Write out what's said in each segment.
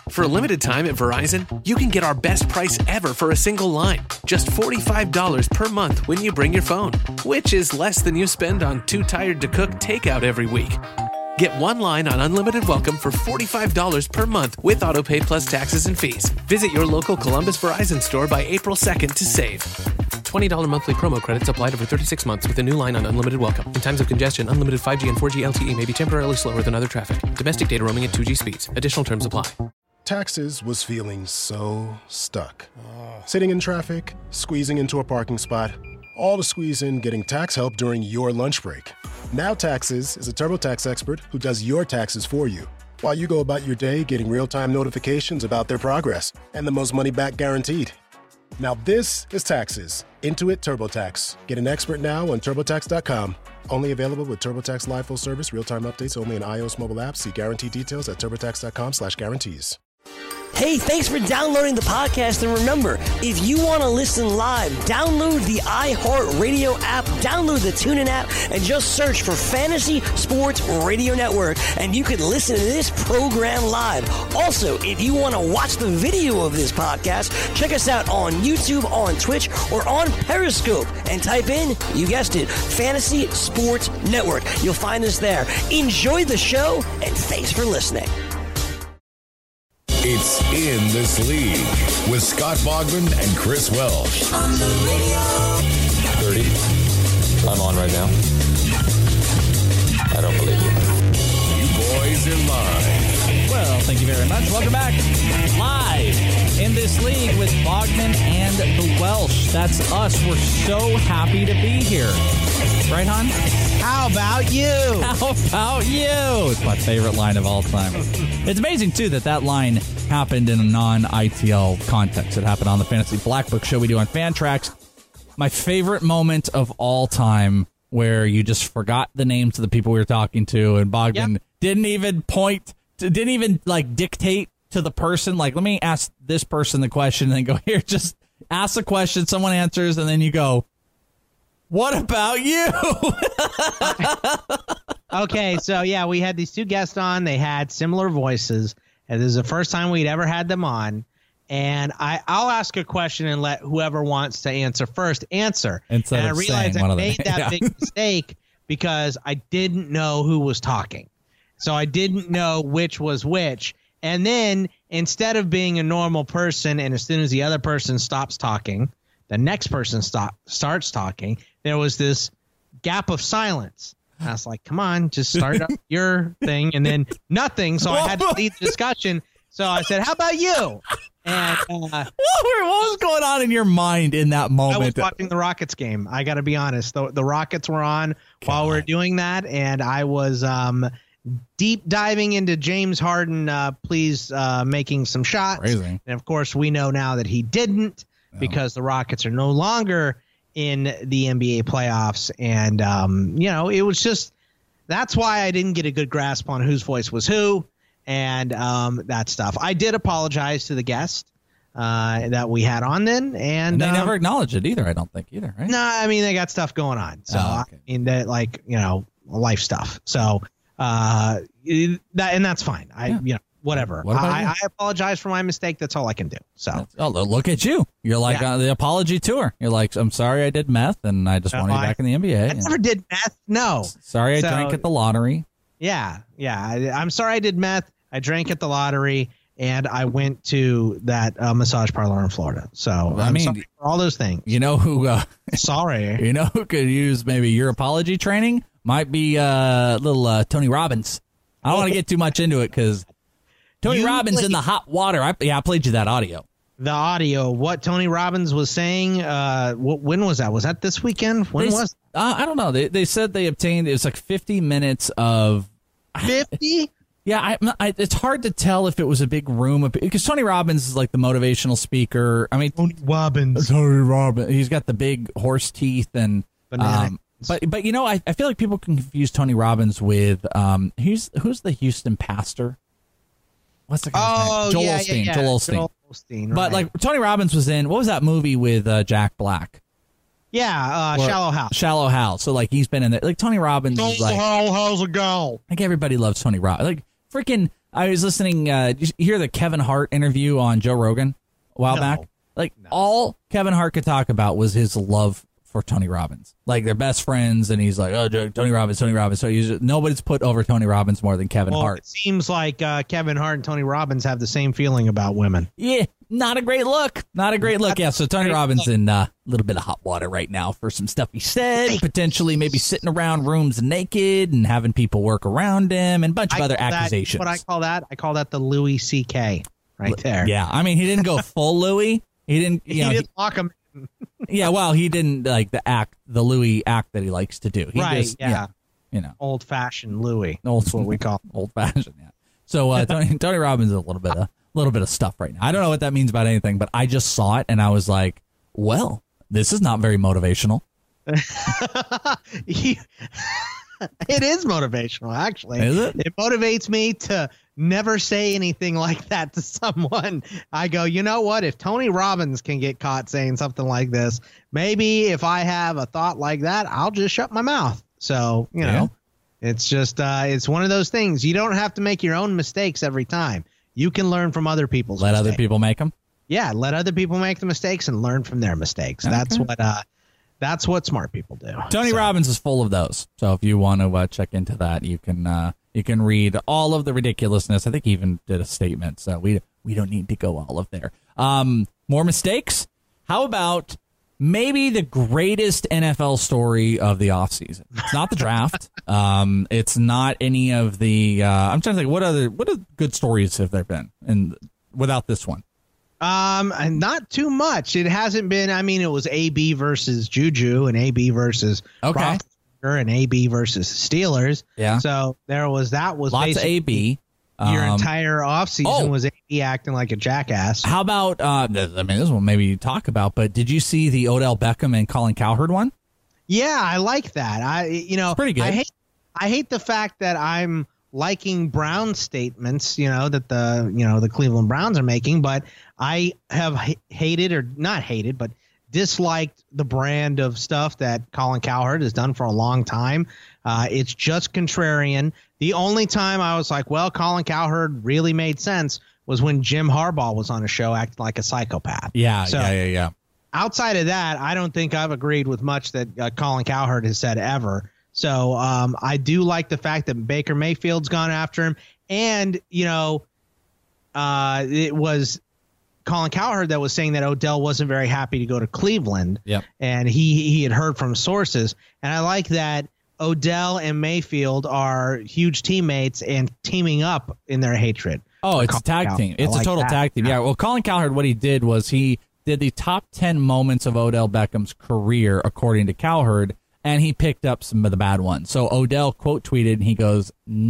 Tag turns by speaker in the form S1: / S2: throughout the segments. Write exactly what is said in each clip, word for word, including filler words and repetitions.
S1: For a limited time at Verizon, you can get our best price ever for a single line. Just forty-five dollars per month when you bring your phone, which is less than you spend on Too Tired to Cook takeout every week. Get one line on Unlimited Welcome for forty-five dollars per month with AutoPay plus taxes and fees. Visit your local Columbus Verizon store by April second to save. twenty dollars monthly promo credits applied over thirty-six months with a new line on Unlimited Welcome. In times of congestion, unlimited five G and four G L T E may be temporarily slower than other traffic. Domestic data roaming at two G speeds. Additional terms apply.
S2: Taxes was feeling so stuck. Sitting in traffic, squeezing into a parking spot, all to squeeze in getting tax help during your lunch break. Now Taxes is a TurboTax expert who does your taxes for you, while you go about your day getting real-time notifications about their progress and the most money back guaranteed. Now this is Taxes. Intuit TurboTax. Get an expert now on TurboTax dot com. Only available with TurboTax Live Full Service, real-time updates only in iOS mobile apps. See guarantee details at TurboTax dot com slash guarantees.
S3: Hey, thanks for downloading the podcast. And remember, if you want to listen live, download the iHeartRadio app, download the TuneIn app, and just search for Fantasy Sports Radio Network, and you can listen to this program live. Also, if you want to watch the video of this podcast, check us out on YouTube, on Twitch, or on Periscope, and type in, you guessed it, Fantasy Sports Network. You'll find us there. Enjoy the show, and thanks for listening.
S4: It's In This League with Scott Bogman and Chris Welsh.
S5: On the radio.
S6: thirty. I'm on right now. I don't believe you.
S4: You boys are live.
S7: Well, thank you very much. Welcome back. Live In This League with Bogman and the Welsh. That's us. We're so happy to be here. Right, hon?
S8: How about you?
S7: How about you? It's my favorite line of all time. It's amazing, too, that that line happened in a non-I T L context. It happened on the Fantasy Black Book show we do on Fantrax. My favorite moment of all time where you just forgot the names of the people we were talking to, and Bogdan yep. didn't even point, to, didn't even, like, dictate to the person, like, let me ask this person the question, and then go, here, just ask the question, someone answers, and then you go, what about you?
S8: Okay, so yeah, we had these two guests on. They had similar voices, and this is the first time we'd ever had them on. And I, I'll ask a question and let whoever wants to answer first answer.
S7: Instead
S8: and I
S7: of
S8: realized
S7: saying
S8: I
S7: one
S8: made
S7: of the,
S8: that
S7: yeah.
S8: big mistake because I didn't know who was talking. So I didn't know which was which. And then instead of being a normal person, and as soon as the other person stops talking, the next person stop, starts talking, there was this gap of silence. I was like, come on, just start up your thing, and then nothing. So I had to lead the discussion. So I said, how about you? And uh,
S7: what, what was going on in your mind in that moment?
S8: I was watching the Rockets game. I got to be honest. The, the Rockets were on God. while we were doing that, and I was um, deep diving into James Harden, uh, please uh, making some shots.
S7: Crazy.
S8: And, of course, we know now that he didn't no. because the Rockets are no longer in the N B A playoffs. And, um, you know, it was just that's why I didn't get a good grasp on whose voice was who and um, that stuff. I did apologize to the guest uh, that we had on then. And,
S7: and they
S8: um,
S7: never acknowledged it either, I don't think, either, right?
S8: No, I mean, they got stuff going on. So, oh, okay. I mean, that like, you know, life stuff. So, uh, that and that's fine. I, yeah. you know, whatever.
S7: What
S8: I,
S7: you?
S8: I apologize for my mistake. That's all I can do. So,
S7: that's, oh, look at you. You're like yeah. uh, the apology tour. You're like, I'm sorry I did meth, and I just no, want you back in the N B A.
S8: I never did meth. No.
S7: Sorry I
S8: so,
S7: drank at the lottery.
S8: Yeah, yeah. I, I'm sorry I did meth. I drank at the lottery, and I went to that uh, massage parlor in Florida. So well, I I'm mean, sorry for all those things.
S7: You know who? Uh,
S8: sorry.
S7: You know who could use maybe your apology training? Might be uh, little uh, Tony Robbins. I don't want to get too much into it because Tony you Robbins played, in the hot water. I, yeah, I played you that audio.
S8: The audio, what Tony Robbins was saying. Uh, what, when was that? Was that this weekend? When
S7: they,
S8: was?
S7: Uh, I don't know. They they said they obtained. It was like fifty minutes of
S8: fifty.
S7: Yeah, I, I, it's hard to tell if it was a big room because Tony Robbins is like the motivational speaker. I mean,
S8: Tony Robbins.
S7: Tony Robbins. He's got the big horse teeth and. Um, but but you know, I, I feel like people can confuse Tony Robbins with um who's who's the Houston pastor? What's the guy's
S8: oh,
S7: name? Joel
S8: yeah,
S7: Osteen.
S8: Yeah, yeah.
S7: Joel Osteen.
S8: Joel Osteen, right.
S7: But like Tony Robbins was in what was that movie with uh, Jack Black?
S8: Yeah, uh, Shallow Hal.
S7: Shallow Hal. So like he's been in there. Like Tony Robbins.
S8: Shallow
S7: is like,
S8: Hal, how's it go?
S7: Like everybody loves Tony Robbins. Like freaking I was listening. Uh, did you hear the Kevin Hart interview on Joe Rogan a while
S8: No.
S7: back? Like
S8: No.
S7: all Kevin Hart could talk about was his love for Tony Robbins. Like they're best friends, and he's like, "Oh, Tony Robbins, Tony Robbins." So he's, nobody's put over Tony Robbins more than Kevin
S8: Well,
S7: Hart.
S8: it seems like uh, Kevin Hart and Tony Robbins have the same feeling about women.
S7: Yeah, not a great look. Not a great look. Yeah, so Tony
S8: Great
S7: Robbins
S8: look.
S7: in a uh, little bit of hot water right now for some stuff he said, potentially maybe sitting around rooms naked and having people work around him and a bunch of
S8: I
S7: other
S8: call that-
S7: accusations.
S8: What I call that? I call that the Louis C K right there.
S7: Yeah, I mean, he didn't go full Louis. He didn't, you
S8: He
S7: know,
S8: didn't lock him.
S7: he- yeah, well, he didn't like the act, the Louis act that he likes to do. He
S8: Right,
S7: just,
S8: yeah.
S7: you know,
S8: Old fashioned Louis.
S7: old,
S8: That's what we call him.
S7: old fashioned. Yeah. So uh, Tony, Tony Robbins is a little bit of little bit of stuff right now. I don't know what that means about anything, but I just saw it and I was like, well, this is not very motivational.
S8: He- it is motivational, actually.
S7: Is it?
S8: It motivates me to never say anything like that to someone. I go, you know what? If Tony Robbins can get caught saying something like this, maybe if I have a thought like that, I'll just shut my mouth. So, you know, it's just, uh, it's one of those things. You don't have to make your own mistakes every time. You can learn from other people's
S7: Let
S8: mistakes.
S7: other people make them.
S8: Yeah, let other people make the mistakes and learn from their mistakes. That's what uh that's what smart people do.
S7: Tony
S8: So,
S7: Robbins is full of those. So if you want to uh, check into that, you can uh, you can read all of the ridiculousness. I think he even did a statement. So we we don't need to go all of there. Um, more mistakes? How about maybe the greatest N F L story of the offseason? It's not the draft. um, it's not any of the. Uh, I'm trying to think what other what other good stories have there been, and without this one.
S8: Um, and not too much. It hasn't been. I mean, it was A B versus Juju and A B versus
S7: Okay.
S8: Roethlisberger and A B versus Steelers.
S7: Yeah.
S8: So there was that was
S7: Lots of
S8: basically
S7: A B.
S8: Your
S7: Um,
S8: entire offseason
S7: oh.
S8: was A B acting like a jackass.
S7: How about, uh, I mean, this one maybe you talk about, but did you see the Odell Beckham and Colin Cowherd one?
S8: Yeah, I like that. I you know
S7: It's pretty good.
S8: I hate I hate the fact that I'm liking Brown statements, you know, that the you know the Cleveland Browns are making, but I have h- hated or not hated, but disliked the brand of stuff that Colin Cowherd has done for a long time. Uh, it's just contrarian. The only time I was like, well, Colin Cowherd really made sense was when Jim Harbaugh was on a show acting like a psychopath.
S7: Yeah,
S8: So-
S7: yeah, yeah, yeah.
S8: Outside of that, I don't think I've agreed with much that uh, Colin Cowherd has said ever. So um, I do like the fact that Baker Mayfield's gone after him. And, you know, uh, it was Colin Cowherd that was saying that Odell wasn't very happy to go to Cleveland.
S7: Yep.
S8: And he, he had heard from sources. And I like that Odell and Mayfield are huge teammates and teaming up in their hatred.
S7: Oh,
S8: for
S7: it's a
S8: Colin
S7: tag
S8: Cowherd.
S7: team.
S8: I
S7: It's a
S8: like
S7: total
S8: that.
S7: tag team. Yeah. Well, Colin Cowherd, what he did was he did the top ten moments of Odell Beckham's career, according to Cowherd, and he picked up some of the bad ones. So Odell quote tweeted, and he goes,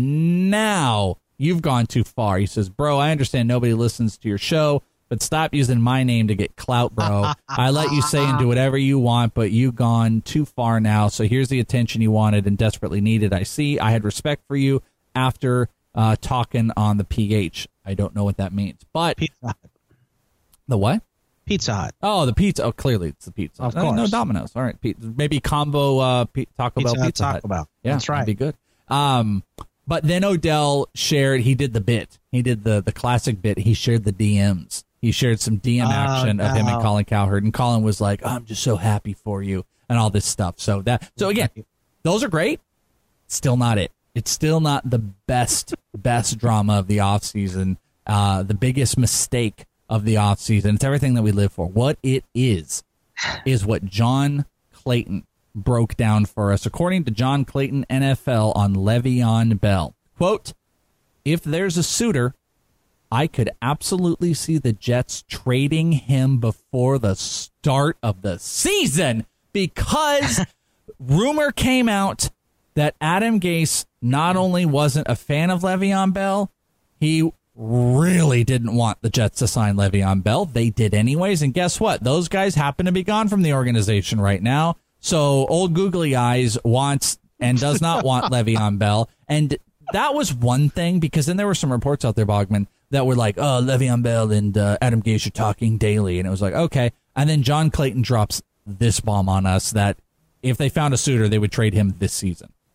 S7: "Now you've gone too far." He says, "Bro, I understand nobody listens to your show, but stop using my name to get clout, bro. I let you say and do whatever you want, but you've gone too far now. So here's the attention you wanted and desperately needed. I see. I had respect for you after uh, talking on the P H. I don't know what that means, but
S8: Pizza Hut.
S7: the what?
S8: Pizza Hut.
S7: Oh, the pizza. Oh, clearly it's the pizza.
S8: Of
S7: Uh, No
S8: course.
S7: Domino's. All right. Pizza. Maybe combo uh, P- Taco
S8: Pizza
S7: Bell,
S8: Hut,
S7: Pizza
S8: Taco
S7: Hut.
S8: Bell.
S7: Yeah,
S8: That's right.
S7: That'd be good. Um, but then Odell shared, he did the bit. He did the, the classic bit. He shared the D Ms. He shared some D M
S8: Oh,
S7: action of him and
S8: no.
S7: Colin Cowherd. And Colin was like, "I'm just so happy for you," and all this stuff. So that, so again, those are great. Still not it. It's still not the best, best drama of the offseason. Uh, the biggest mistake of the offseason. It's everything that we live for. What it is, is what John Clayton broke down for us. According to John Clayton, N F L, on Le'Veon Bell. Quote, "If there's a suitor, I could absolutely see the Jets trading him before the start of the season because rumor came out that Adam Gase not only wasn't a fan of Le'Veon Bell, he really didn't want the Jets to sign Le'Veon Bell. They did anyways, and guess what? Those guys happen to be gone from the organization right now. So old googly eyes wants and does not want Le'Veon Bell. And that was one thing, because then there were some reports out there, Bogman, that were like, oh, Le'Veon Bell and uh, Adam Gase are talking daily. And it was like, okay. And then John Clayton drops this bomb on us that if they found a suitor, they would trade him this season.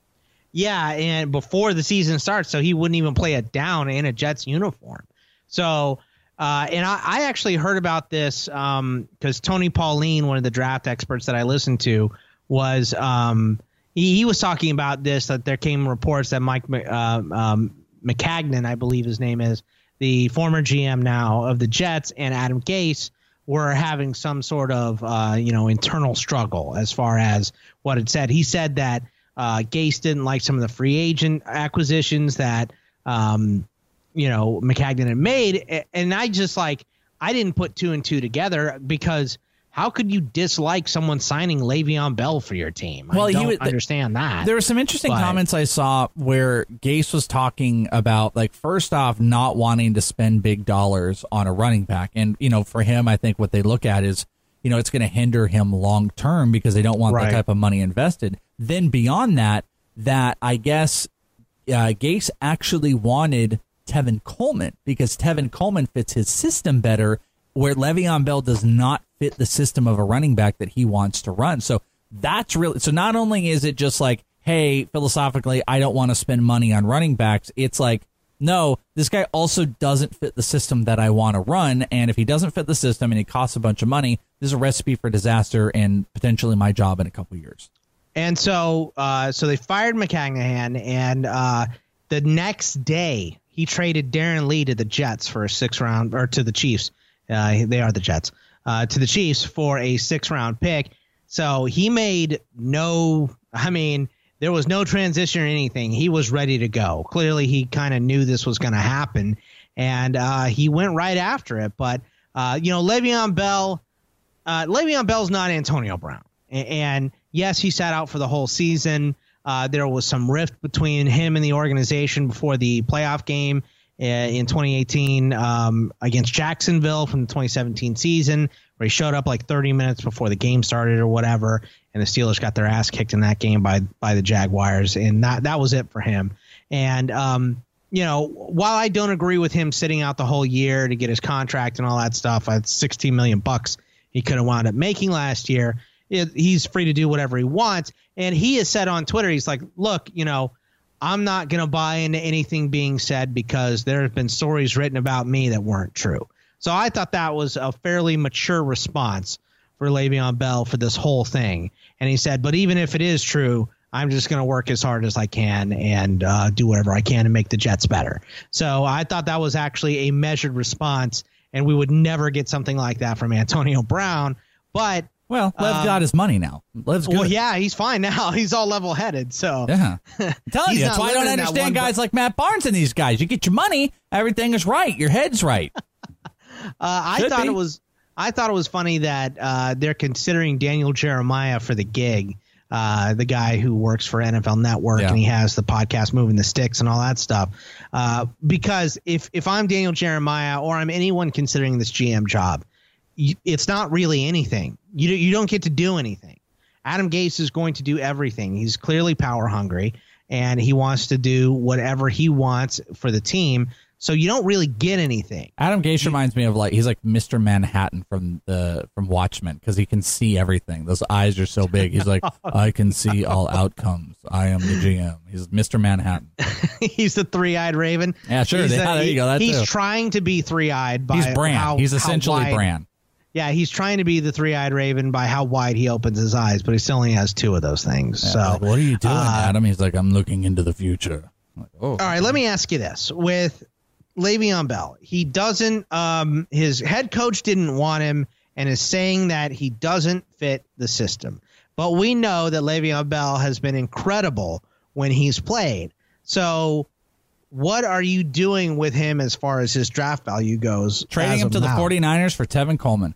S8: Yeah, and before the season starts, so he wouldn't even play it down in a Jets uniform. So, uh, and I, I actually heard about this because um, Tony Pauline, one of the draft experts that I listened to, was um, he, he was talking about this, that there came reports that Mike uh, um, Maccagnan, I believe his name is, the former G M now of the Jets, and Adam Gase were having some sort of, uh, you know, internal struggle as far as what it said. He said that uh, Gase didn't like some of the free agent acquisitions that, um, you know, Maccagnan had made. And I just like, I didn't put two and two together because how could you dislike someone signing Le'Veon Bell for your team?
S7: Well,
S8: I don't
S7: he would,
S8: understand that.
S7: There were some interesting
S8: but,
S7: comments I saw where Gase was talking about, like, first off, not wanting to spend big dollars on a running back. And, you know, for him, I think what they look at is, you know, it's going to hinder him long term because they don't want
S8: right.
S7: that type of money invested. Then beyond that, that I guess uh, Gase actually wanted Tevin Coleman because Tevin Coleman fits his system better, where Le'Veon Bell does not fit the system of a running back that he wants to run. So that's really, so not only is it just like, hey, philosophically, I don't want to spend money on running backs. It's like, no, this guy also doesn't fit the system that I want to run. And if he doesn't fit the system and he costs a bunch of money, this is a recipe for disaster and potentially my job in a couple of years.
S8: And so, uh, so they fired Maccagnan, and uh, the next day he traded Darren Lee to the Jets for a six round, or to the Chiefs. Uh, they are the Jets, uh, to the Chiefs for a six-round pick. So he made no, I mean, there was no transition or anything. He was ready to go. Clearly, he kind of knew this was going to happen, and uh, he went right after it. But, uh, you know, Le'Veon Bell, uh, Le'Veon Bell's not Antonio Brown. And, and, yes, he sat out for the whole season. Uh, there was some rift between him and the organization before the playoff game in twenty eighteen um, against Jacksonville from the twenty seventeen season, where he showed up like thirty minutes before the game started or whatever, and the Steelers got their ass kicked in that game by by the Jaguars, and that that was it for him. And um, you know, while I don't agree with him sitting out the whole year to get his contract and all that stuff, that's sixteen million bucks he could have wound up making last year. It, he's free to do whatever he wants, and he has said on Twitter, he's like, look, you know, I'm not going to buy into anything being said because there have been stories written about me that weren't true. So I thought that was a fairly mature response for Le'Veon Bell for this whole thing. And he said, but even if it is true, I'm just going to work as hard as I can and uh, do whatever I can to make the Jets better. So I thought that was actually a measured response, and we would never get something like that from Antonio Brown. But
S7: Well, Lev um, got his money now. Lev's good.
S8: Well, yeah, he's fine now. He's all level-headed. So
S7: yeah, I'm telling you, that's why I don't understand guys like Matt Barnes and these guys. You get your money, everything is right. Your head's right.
S8: uh, I thought be. it was. I thought it was funny that uh, they're considering Daniel Jeremiah for the gig. Uh, the guy who works for N F L Network, yeah. and he has the podcast Moving the Sticks and all that stuff. Uh, because if if I'm Daniel Jeremiah or I'm anyone considering this G M job, it's not really anything. You you don't get to do anything. Adam Gase is going to do everything. He's clearly power hungry, and he wants to do whatever he wants for the team. So you don't really get anything.
S7: Adam Gase reminds me of like he's like Mister Manhattan from the from Watchmen because he can see everything. Those eyes are so big. He's like, I can see all outcomes. I am the G M. He's Mister Manhattan.
S8: He's the three-eyed raven.
S7: Yeah, sure.
S8: He's
S7: yeah,
S8: a,
S7: there you go. That's
S8: he's
S7: too.
S8: trying to be three-eyed by
S7: he's Bran.
S8: How,
S7: he's essentially
S8: how
S7: Bran.
S8: Yeah, he's trying to be the three-eyed raven by how wide he opens his eyes, but he still only has two of those things.
S7: Yeah,
S8: so,
S7: like, what are you doing,
S8: uh,
S7: Adam? He's like, I'm looking into the future. Like, oh.
S8: All right, let me ask you this: with Le'Veon Bell, he doesn't. Um, his head coach didn't want him, and is saying that he doesn't fit the system. But we know that Le'Veon Bell has been incredible when he's played. So, what are you doing with him as far as his draft value goes?
S7: Trading him to
S8: now?
S7: the 49ers for Tevin Coleman.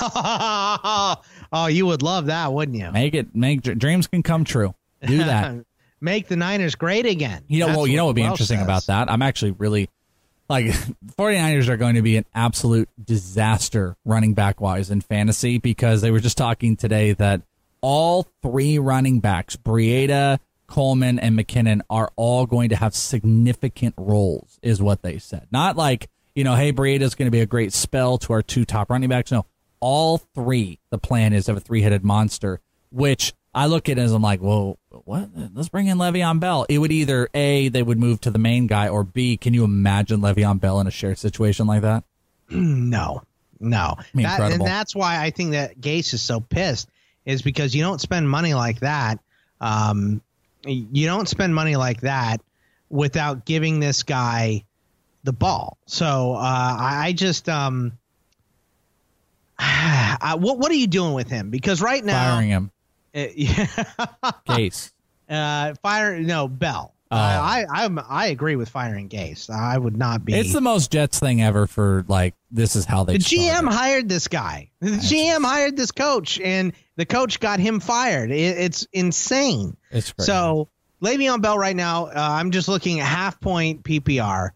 S8: Oh, you would love that, wouldn't you?
S7: Make it. Make dreams can come true. Do that.
S8: Make the Niners great again.
S7: You know,
S8: That's
S7: well, you know what would be
S8: Welsh
S7: interesting
S8: says.
S7: about that? I'm actually really like 49ers are going to be an absolute disaster running back wise in fantasy because they were just talking today that all three running backs, Breida, Coleman, and McKinnon, are all going to have significant roles, is what they said. Not like, you know, hey, Breida's going to be a great spell to our two top running backs. No, all three, the plan is of a three-headed monster, which I look at it as I'm like, well, what? Let's bring in Le'Veon Bell. It would either A, they would move to the main guy, or B, can you imagine Le'Veon Bell in a shared situation like that?
S8: No, no.
S7: I mean,
S8: that, and that's why I think that Gase is so pissed, is because you don't spend money like that. Um, you don't spend money like that without giving this guy the ball. So uh, I, I just um, I, what what are you doing with him? Because right now,
S7: firing him.
S8: Uh, yeah,
S7: Gase.
S8: Uh, fire no Bell.
S7: Oh.
S8: Uh, I I'm, I agree with firing Gase. I would not be.
S7: It's the most Jets thing ever. For like, this is how they.
S8: The G M
S7: started.
S8: hired this guy. The G M hired this coach, and the coach got him fired. It, it's insane.
S7: It's crazy.
S8: So Le'Veon Bell right now, uh, I'm just looking at half point P P R.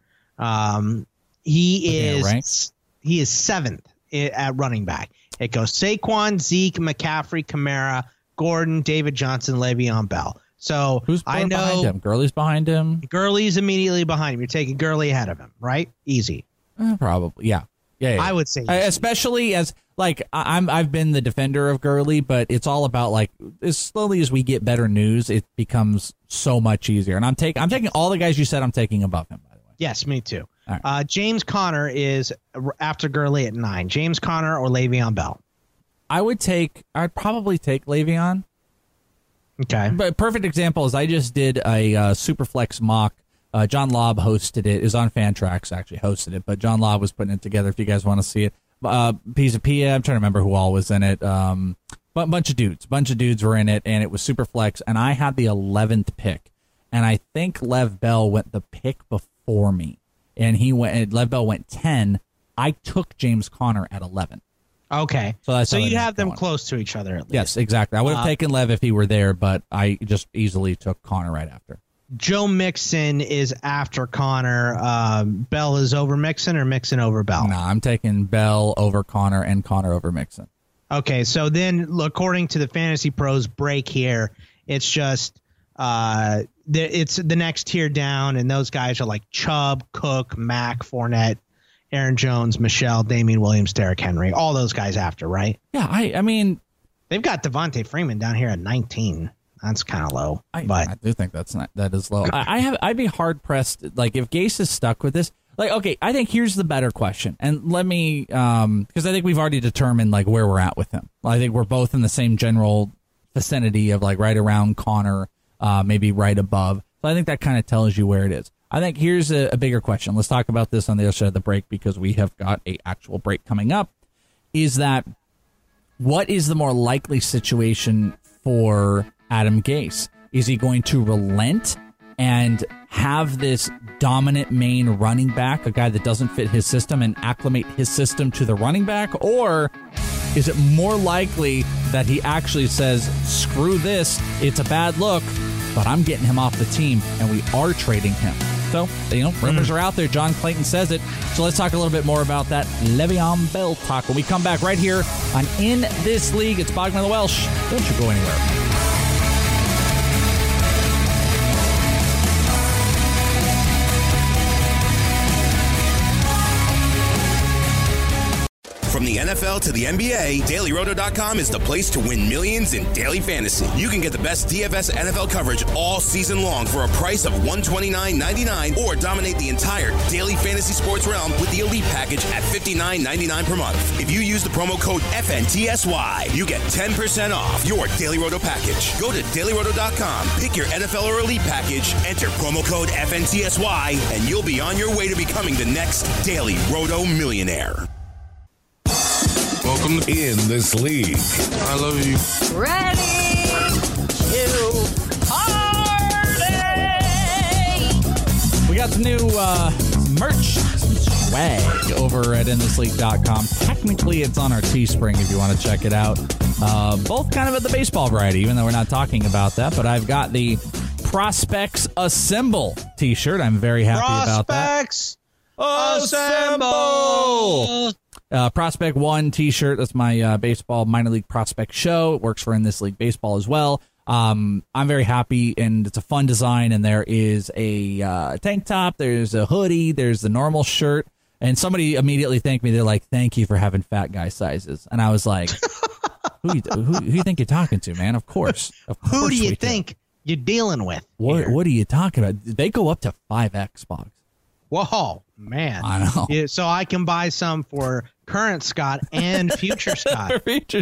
S8: Um, he is he is seventh at running back. It goes Saquon, Zeke, McCaffrey, Kamara, Gordon, David Johnson, Le'Veon Bell. So
S7: who's
S8: I know
S7: behind him? Gurley's behind him.
S8: Gurley's immediately behind him. You're taking Gurley ahead of him, right? Easy.
S7: Uh, probably, yeah. Yeah, yeah.
S8: I would say, easy.
S7: especially as like I- I'm. I've been the defender of Gurley, but it's all about like as slowly as we get better news, it becomes so much easier. And I'm taking. I'm taking all the guys you said. I'm taking above him. By the way.
S8: Yes, me too.
S7: Right.
S8: Uh, James Conner is after Gurley at nine. James Conner or Le'Veon Bell?
S7: I would take. I'd probably take Le'Veon.
S8: Okay.
S7: But perfect example is I just did a uh, Superflex mock. Uh, John Lobb hosted it. It was on Fantrax, actually hosted it, but John Lobb was putting it together if you guys want to see it. Uh, Pizza Pia, I'm trying to remember who all was in it. Um, but a bunch of dudes. bunch of dudes were in it, and it was Superflex, and I had the eleventh pick. And I think Lev Bell went the pick before me. And he went. Lev Bell went ten. I took James Conner at eleven.
S8: Okay.
S7: So, that's
S8: so
S7: how
S8: you'd
S7: they
S8: have them
S7: going.
S8: close to each other at least.
S7: Yes, exactly. I would have
S8: Uh,
S7: taken Lev if he were there, but I just easily took Conner right after.
S8: Joe Mixon is after Conner. Um, Bell is over Mixon or Mixon over Bell?
S7: No, I'm taking Bell over Conner and Conner over Mixon.
S8: Okay, so then according to the Fantasy Pros break here, it's just uh, the, it's the next tier down, and those guys are like Chubb, Cook, Mack, Fournette, Aaron Jones, Michelle, Damian Williams, Derrick Henry, all those guys after, right?
S7: Yeah, I, I mean,
S8: they've got Devontae Freeman down here at nineteen. That's kind of low,
S7: I,
S8: but
S7: I do think that's not that is low. I, I have I'd be hard pressed. Like if Gase is stuck with this, like okay, I think here's the better question, and let me um because I think we've already determined like where we're at with him. I think we're both in the same general vicinity of like right around Conner, uh, maybe right above. So I think that kind of tells you where it is. I think here's a, a bigger question. Let's talk about this on the other side of the break because we have got a actual break coming up. Is that what is the more likely situation for Adam Gase? Is he going to relent and have this dominant main running back, a guy that doesn't fit his system, and acclimate his system to the running back? Or is it more likely that he actually says, screw this, it's a bad look, but I'm getting him off the team, and we are trading him? So, you know, rumors are out there. John Clayton says it. So let's talk a little bit more about that Le'Veon Bell talk when we come back right here on In This League. It's Bogman the Welsh. Don't you go anywhere.
S5: From the N F L to the N B A, Daily Roto dot com is the place to win millions in daily fantasy. You can get the best D F S N F L coverage all season long for a price of one hundred twenty-nine ninety-nine, or dominate the entire daily fantasy sports realm with the Elite package at fifty-nine ninety-nine per month. If you use the promo code F N T S Y, you get ten percent off your Daily Roto package. Go to Daily Roto dot com, pick your N F L or Elite package, enter promo code F N T S Y, and you'll be on your way to becoming the next Daily Roto millionaire.
S4: Welcome to In This League.
S9: I love you.
S10: Ready to party!
S7: We got some new uh, merch, some swag over at in this league dot com. Technically, it's on our Teespring if you want to check it out. Uh, both kind of at the baseball variety, even though we're not talking about that. But I've got the Prospects Assemble t-shirt. I'm very happy about that.
S8: Prospects Assemble!
S7: Uh, Prospect One t-shirt. That's my uh, baseball minor league prospect show. It works for In This League Baseball as well. Um, I'm very happy, and it's a fun design. And there is a uh, tank top. There's a hoodie. There's the normal shirt. And somebody immediately thanked me. They're like, "Thank you for having fat guy sizes." And I was like, "Who you, who, who you think you're talking to, man? Of course, of course."
S8: Who do you
S7: we
S8: think you're dealing with.
S7: What
S8: here.
S7: What are you talking about? They go up to five X, Boggs.
S8: Whoa, man.
S7: I know.
S8: Yeah, so I can buy some for current Scott and future Scott.
S7: future.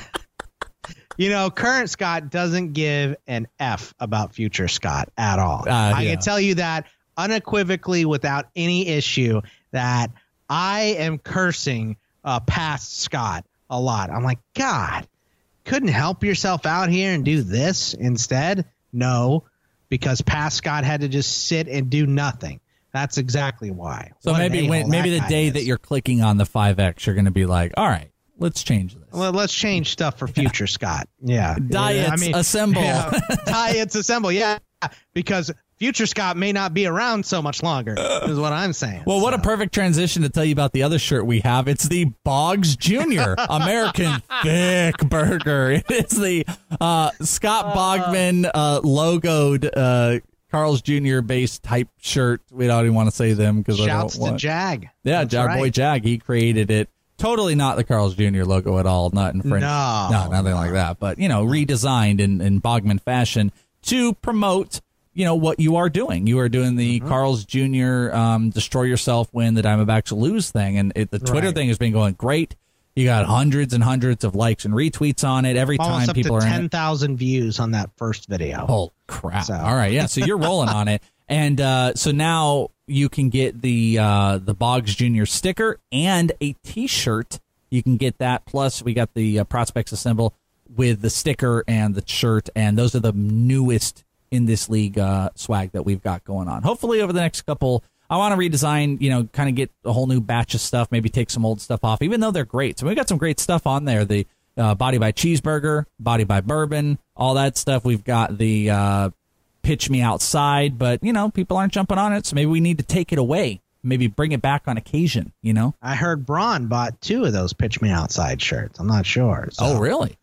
S8: You know, current Scott doesn't give an F about future Scott at all.
S7: Uh,
S8: I
S7: yeah.
S8: can tell you that unequivocally without any issue that I am cursing uh, past Scott a lot. I'm like, God, couldn't help yourself out here and do this instead? No, because past Scott had to just sit and do nothing. That's exactly why.
S7: So
S8: What
S7: maybe
S8: an
S7: when,
S8: a-hole
S7: maybe
S8: that
S7: the
S8: guy
S7: day
S8: is.
S7: that you're clicking on the five X, you're going to be like, all right, let's change this.
S8: Well, let's change stuff for future Scott. Yeah.
S7: Diets
S8: I mean,
S7: assemble.
S8: Yeah, diets assemble. Yeah. Because future Scott may not be around so much longer, is what I'm saying.
S7: Well, what
S8: So.
S7: a perfect transition to tell you about the other shirt we have. It's the Boggs Junior American Thick Burger. It is the uh, Scott Bogman uh, logoed uh, Carl's Junior based type shirt. We don't even want to say them because I
S8: Shouts
S7: don't want.
S8: to Jag.
S7: Yeah,
S8: That's
S7: our
S8: right.
S7: boy Jag. He created it. Totally not the Carl's Junior logo at all. Not in French.
S8: No.
S7: no, nothing like that. But you know, redesigned in, in Bogman fashion to promote. You know what you are doing. You are doing the
S8: Mm-hmm.
S7: Carl's Junior Um, destroy yourself, win the Diamondbacks lose thing, and it, the Twitter
S8: Right.
S7: thing has been going great. You got hundreds and hundreds of likes and retweets on it every
S8: Almost
S7: time
S8: up
S7: people
S8: to
S7: are in
S8: ten
S7: it.
S8: thousand views on that first video.
S7: Oh crap!
S8: So.
S7: All right, yeah. So you're rolling on it, and uh, so now you can get the uh, the Boggs Junior sticker and a T-shirt. You can get that. Plus, we got the uh, Prospects Assemble with the sticker and the shirt, and those are the newest in this league uh, swag that we've got going on. Hopefully, over the next couple, I want to redesign. You know, kind of get a whole new batch of stuff. Maybe take some old stuff off, even though they're great. So we got some great stuff on there. The uh, Body by Cheeseburger, Body by Bourbon, all that stuff. We've got the uh, Pitch Me Outside, but you know, people aren't jumping on it, so maybe we need to take it away. Maybe bring it back on occasion, you know?
S8: I heard Braun bought two of those Pitch Me Outside shirts. I'm not sure. So.
S7: Oh, really?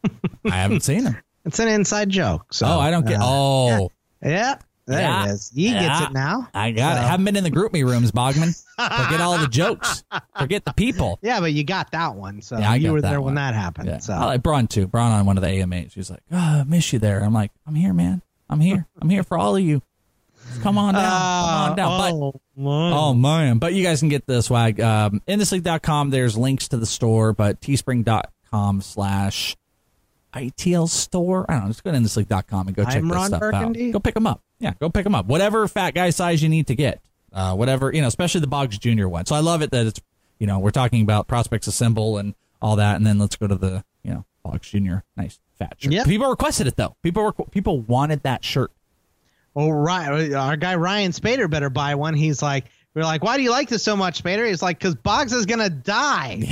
S7: I haven't seen them.
S8: It's an inside joke. So,
S7: oh, I don't get.
S8: uh,
S7: Oh,
S8: Yeah, there
S7: Yeah.
S8: it is. He
S7: Yeah.
S8: gets it now.
S7: I got it. Haven't been in the group me rooms, Bogman. Forget all the jokes. Forget the people.
S8: Yeah, but you got that one. So
S7: Yeah, I
S8: you
S7: got
S8: were
S7: that
S8: there
S7: one.
S8: when that happened.
S7: Yeah.
S8: So
S7: I like Braun too. Braun on one of the A M As. She's like, oh, I miss you there. I'm like, I'm here, man. I'm here. I'm here for all of you. Come on down. Come on down. But,
S8: oh, man.
S7: Oh, man. But you guys can get the swag. Um, in this league dot com, there's links to the store, but teespring.com slash ITL store. I don't know. Just go to in this league dot com and go check
S8: I'm
S7: this
S8: Ron
S7: stuff
S8: Burgundy.
S7: out. Go pick them up. Yeah, go pick them up. Whatever fat guy size you need to get. Uh, whatever, you know, especially the Boggs Junior one. So I love it that it's, you know, we're talking about Prospects Assemble and all that, and then let's go to the, you know, Boggs Junior Nice fat shirt.
S8: Yep.
S7: People requested it, though. People were, people wanted that shirt.
S8: Oh, right. Our guy Ryan Spader better buy one. He's like, we're like, why do you like this so much, Spader? He's like, because Boggs is gonna die.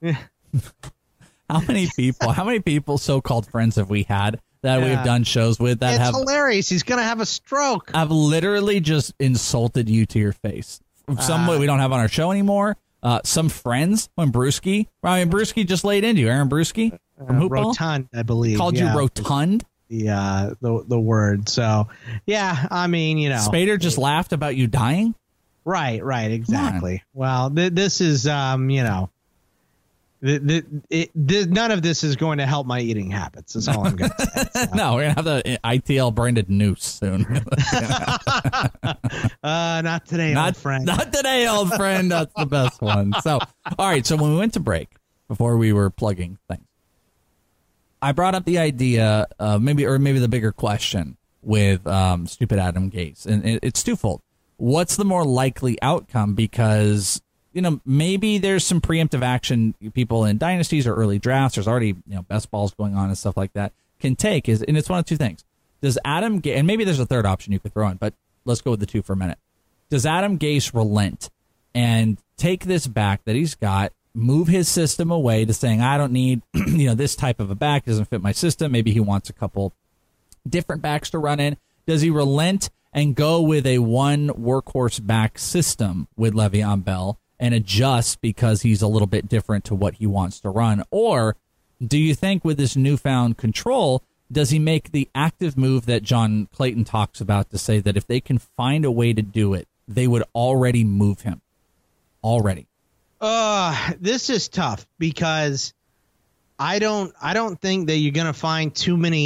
S7: How many people, how many people, so-called friends have we had that
S8: Yeah.
S7: we've done shows with that
S8: It's
S7: have
S8: hilarious. He's gonna have a stroke.
S7: I've literally just insulted you to your face. Some
S8: Uh,
S7: we don't have on our show anymore. Uh, some friends, when Brewski, I mean, Brewski just laid into you. Aaron Brewski from
S8: Uh,
S7: Hoopball
S8: rotund, I believe.
S7: called
S8: yeah,
S7: you rotund.
S8: The uh, the the word. So, yeah. I mean, you know,
S7: Spader just laughed about you dying.
S8: right, right, exactly. Well, th- this is, um, you know, th- th- it, th- none of this is going to help my eating habits. Is all I'm going to say. So.
S7: No, we're gonna have the I T L branded noose soon.
S8: uh, not today,
S7: not
S8: old friend.
S7: Not today, old friend. That's the best one. So, all right. So when we went to break, before we were plugging things, I brought up the idea, uh, maybe, or maybe the bigger question with um, stupid Adam Gase, and it, it's twofold. What's the more likely outcome? Because you know maybe there's some preemptive action people in dynasties or early drafts. There's already you know best balls going on and stuff like that can take. Is and it's one of two things. Does Adam Gase, and maybe there's a third option you could throw in, but let's go with the two for a minute. Does Adam Gase relent and take this back that he's got? Move his system away to saying, I don't need, you know, this type of a back doesn't fit my system. Maybe he wants a couple different backs to run in. Does he relent and go with a one workhorse back system with Le'Veon Bell and adjust because he's a little bit different to what he wants to run? Or do you think with this newfound control, does he make the active move that John Clayton talks about to say that if they can find a way to do it, they would already move him? Already.
S8: Uh, this is tough because I don't I don't think that you're gonna find too many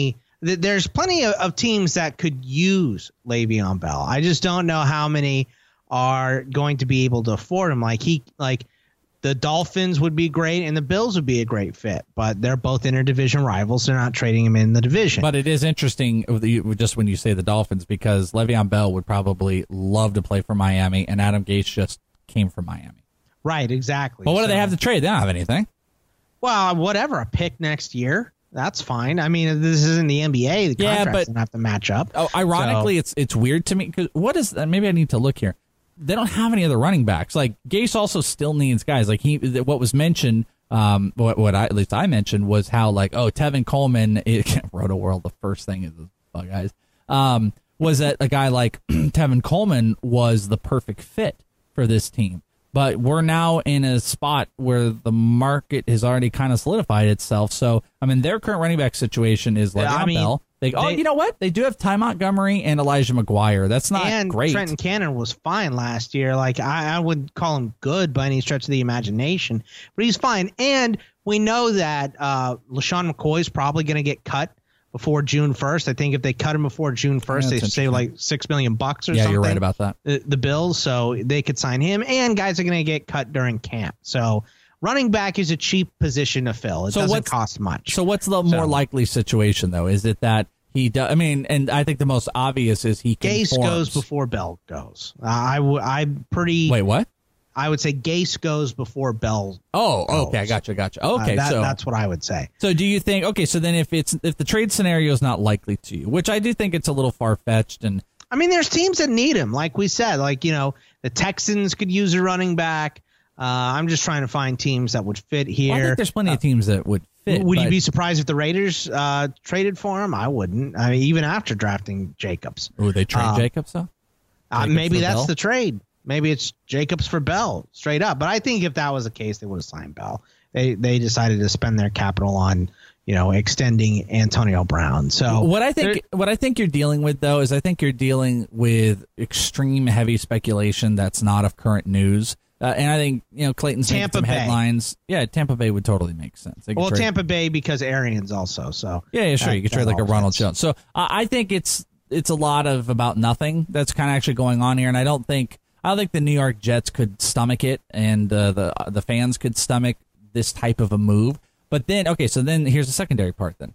S8: th- there's plenty of, of teams that could use Le'Veon Bell. I just don't know how many are going to be able to afford him. Like he, like the Dolphins would be great and the Bills would be a great fit, but they're both interdivision rivals. They're not trading him in the division.
S7: But it is interesting just when you say the Dolphins, because Le'Veon Bell would probably love to play for Miami, and Adam Gase just came from Miami.
S8: Right, exactly.
S7: But what
S8: so,
S7: do they have to trade? They don't have anything.
S8: Well, whatever, a pick next year. That's fine. I mean, this isn't the N B A. The
S7: yeah,
S8: contracts
S7: but
S8: don't have to match up.
S7: Oh, ironically,
S8: so.
S7: it's it's weird to me because what is maybe I need to look here. They don't have any other running backs. Like Gase also still needs guys. Like he, what was mentioned, um, what what I, at least I mentioned was how like oh Tevin Coleman, it, Roto World. The first thing is uh, guys, um, was that a guy like Tevin Coleman was the perfect fit for this team. But we're now in a spot where the market has already kind of solidified itself. So, I mean, their current running back situation is Le'Veon
S8: I mean,
S7: Bell. They, oh,
S8: they,
S7: you know what? They do have Ty Montgomery and Elijah McGuire. That's not
S8: and
S7: great.
S8: Trenton Cannon was fine last year. Like I, I would call him good by any stretch of the imagination, but he's fine. And we know that uh, LaShawn McCoy is probably going to get cut before June first. I think if they cut him before June first,
S7: Yeah,
S8: they save like six million bucks or
S7: yeah,
S8: something.
S7: you're right about that.
S8: The, the Bills, so they could sign him, and guys are going to get cut during camp. So running back is a cheap position to fill. It
S7: So
S8: doesn't
S7: what's-
S8: cost much.
S7: So what's the more likely situation, though? Is it that he does? I mean, and I think the most obvious is he
S8: Gase
S7: conforms.
S8: goes before Bell goes. Uh, I w- I'm pretty.
S7: Wait, what?
S8: I would say Gase goes before Bell.
S7: Oh,
S8: goes.
S7: okay, I gotcha, gotcha. Okay,
S8: Uh, that,
S7: so
S8: that's what I would say.
S7: So do you think, okay, so then if it's if the trade scenario is not likely to you, which I do think it's a little far-fetched, and
S8: I mean, there's teams that need him, like we said. Like, you know, the Texans could use a running back. Uh, I'm just trying to find teams that would fit here.
S7: well, I think there's plenty of teams that would fit.
S8: Would you
S7: but-
S8: be surprised if the Raiders uh, traded for him? I wouldn't. I mean, even after drafting Jacobs.
S7: Ooh, they trade
S8: Uh,
S7: Jacobs, though?
S8: Uh,
S7: Jacobs
S8: maybe
S7: for
S8: that's
S7: Bell?
S8: the trade. Maybe it's Jacobs for Bell, straight up. But I think if that was the case, they would have signed Bell. They they decided to spend their capital on, you know, extending Antonio Brown. So
S7: What I think what I think you're dealing with, though, is I think you're dealing with extreme heavy speculation that's not of current news. Uh, and I think, you know, Clayton's making
S8: Tampa
S7: some
S8: Bay.
S7: headlines. Yeah, Tampa Bay would totally make sense. They could
S8: well,
S7: trade-
S8: Tampa Bay because Arians also. So
S7: Yeah, yeah, sure.
S8: that-
S7: you could
S8: that
S7: trade like a
S8: all
S7: Ronald
S8: fits.
S7: Jones. So uh, I think it's it's a lot of about nothing that's kind of actually going on here, and I don't think I don't think the New York Jets could stomach it, and uh, the uh, the fans could stomach this type of a move. But then, okay, so then here's the secondary part. Then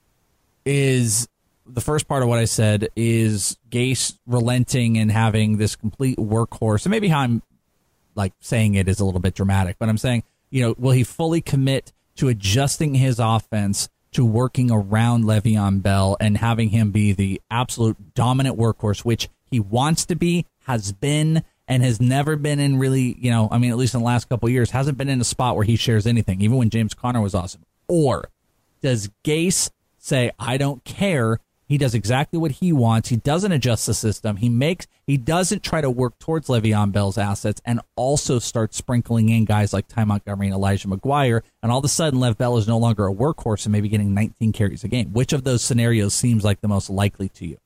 S7: is the first part of what I said is Gase relenting and having this complete workhorse, and maybe how I'm like saying it is a little bit dramatic, but I'm saying, you know, will he fully commit to adjusting his offense to working around Le'Veon Bell and having him be the absolute dominant workhorse, which he wants to be, has been, and has never been in really, you know, I mean, at least in the last couple of years, hasn't been in a spot where he shares anything, even when James Conner was awesome? Or does Gase say, I don't care, he does exactly what he wants, he doesn't adjust the system, he makes, he doesn't try to work towards Le'Veon Bell's assets, and also starts sprinkling in guys like Ty Montgomery and Elijah McGuire, and all of a sudden Lev Bell is no longer a workhorse and maybe getting nineteen carries a game? Which of those scenarios seems like the most likely to you?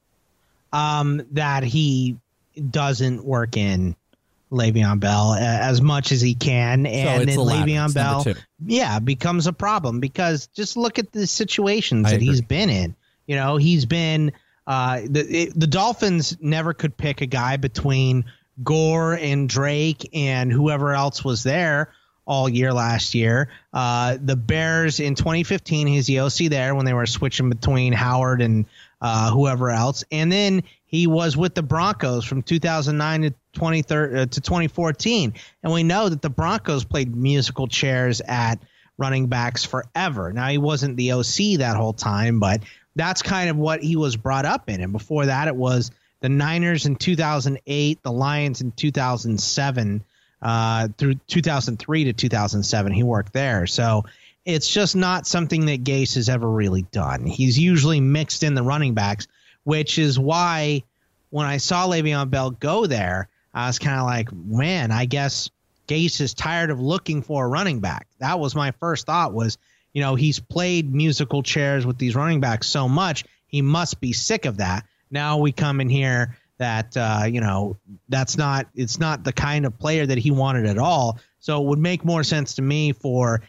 S8: Um, that he doesn't work in Le'Veon Bell uh, as much as he can, and
S7: it's
S8: then
S7: the latter.
S8: Le'Veon
S7: It's number
S8: Bell,
S7: two.
S8: yeah, becomes a problem because just look at the situations
S7: I
S8: that
S7: agree.
S8: he's been in. You know, he's been uh, the it, the Dolphins never could pick a guy between Gore and Drake and whoever else was there all year last year. Uh, the Bears in twenty fifteen, he's the O C there when they were switching between Howard and uh, whoever else. And then he was with the Broncos from two thousand nine to twenty thirteen uh, to twenty fourteen. And we know that the Broncos played musical chairs at running backs forever. Now, he wasn't the O C that whole time, but that's kind of what he was brought up in. And before that, it was the Niners in two thousand eight, the Lions in two thousand seven, uh, through two thousand three to two thousand seven. He worked there. So it's just not something that Gase has ever really done. He's usually mixed in the running backs, which is why when I saw Le'Veon Bell go there, I was kind of like, man, I guess Gase is tired of looking for a running back. That was my first thought was, you know, he's played musical chairs with these running backs so much, he must be sick of that. Now we come in here that, uh, you know, that's not, it's not the kind of player that he wanted at all. So it would make more sense to me for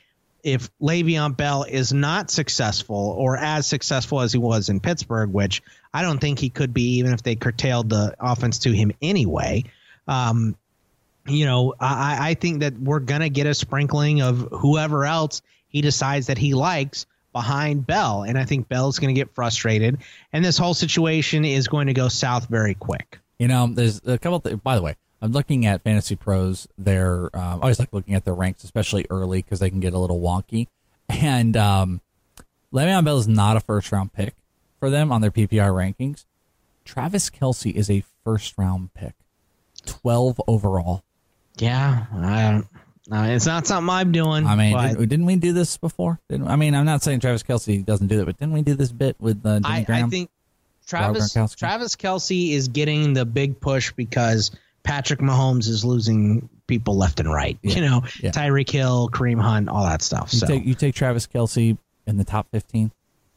S8: if Le'Veon Bell is not successful or as successful as he was in Pittsburgh, which I don't think he could be even if they curtailed the offense to him anyway, um, you know, I, I think that we're going to get a sprinkling of whoever else he decides that he likes behind Bell. And I think Bell's going to get frustrated. And this whole situation is going to go south very quick.
S7: You know, there's a couple th- by the way, I'm looking at Fantasy Pros. They're um, I always like looking at their ranks, especially early, because they can get a little wonky. And um, Le'Veon Bell is not a first-round pick for them on their P P R rankings. Travis Kelce is a first-round pick, twelve overall.
S8: Yeah, I don't. No, it's not something I'm doing.
S7: I mean,
S8: but
S7: didn't, didn't we do this before? Didn't, I mean, I'm not saying Travis Kelce doesn't do that, but didn't we do this bit with uh, Jimmy
S8: I,
S7: Graham?
S8: I think Travis
S7: Gronkowski?
S8: Travis Kelce is getting the big push because Patrick Mahomes is losing people left and right.
S7: Yeah.
S8: You know,
S7: Yeah.
S8: Tyreek Hill, Kareem Hunt, all that stuff.
S7: You
S8: so,
S7: take you take Travis Kelce in the top fifteen.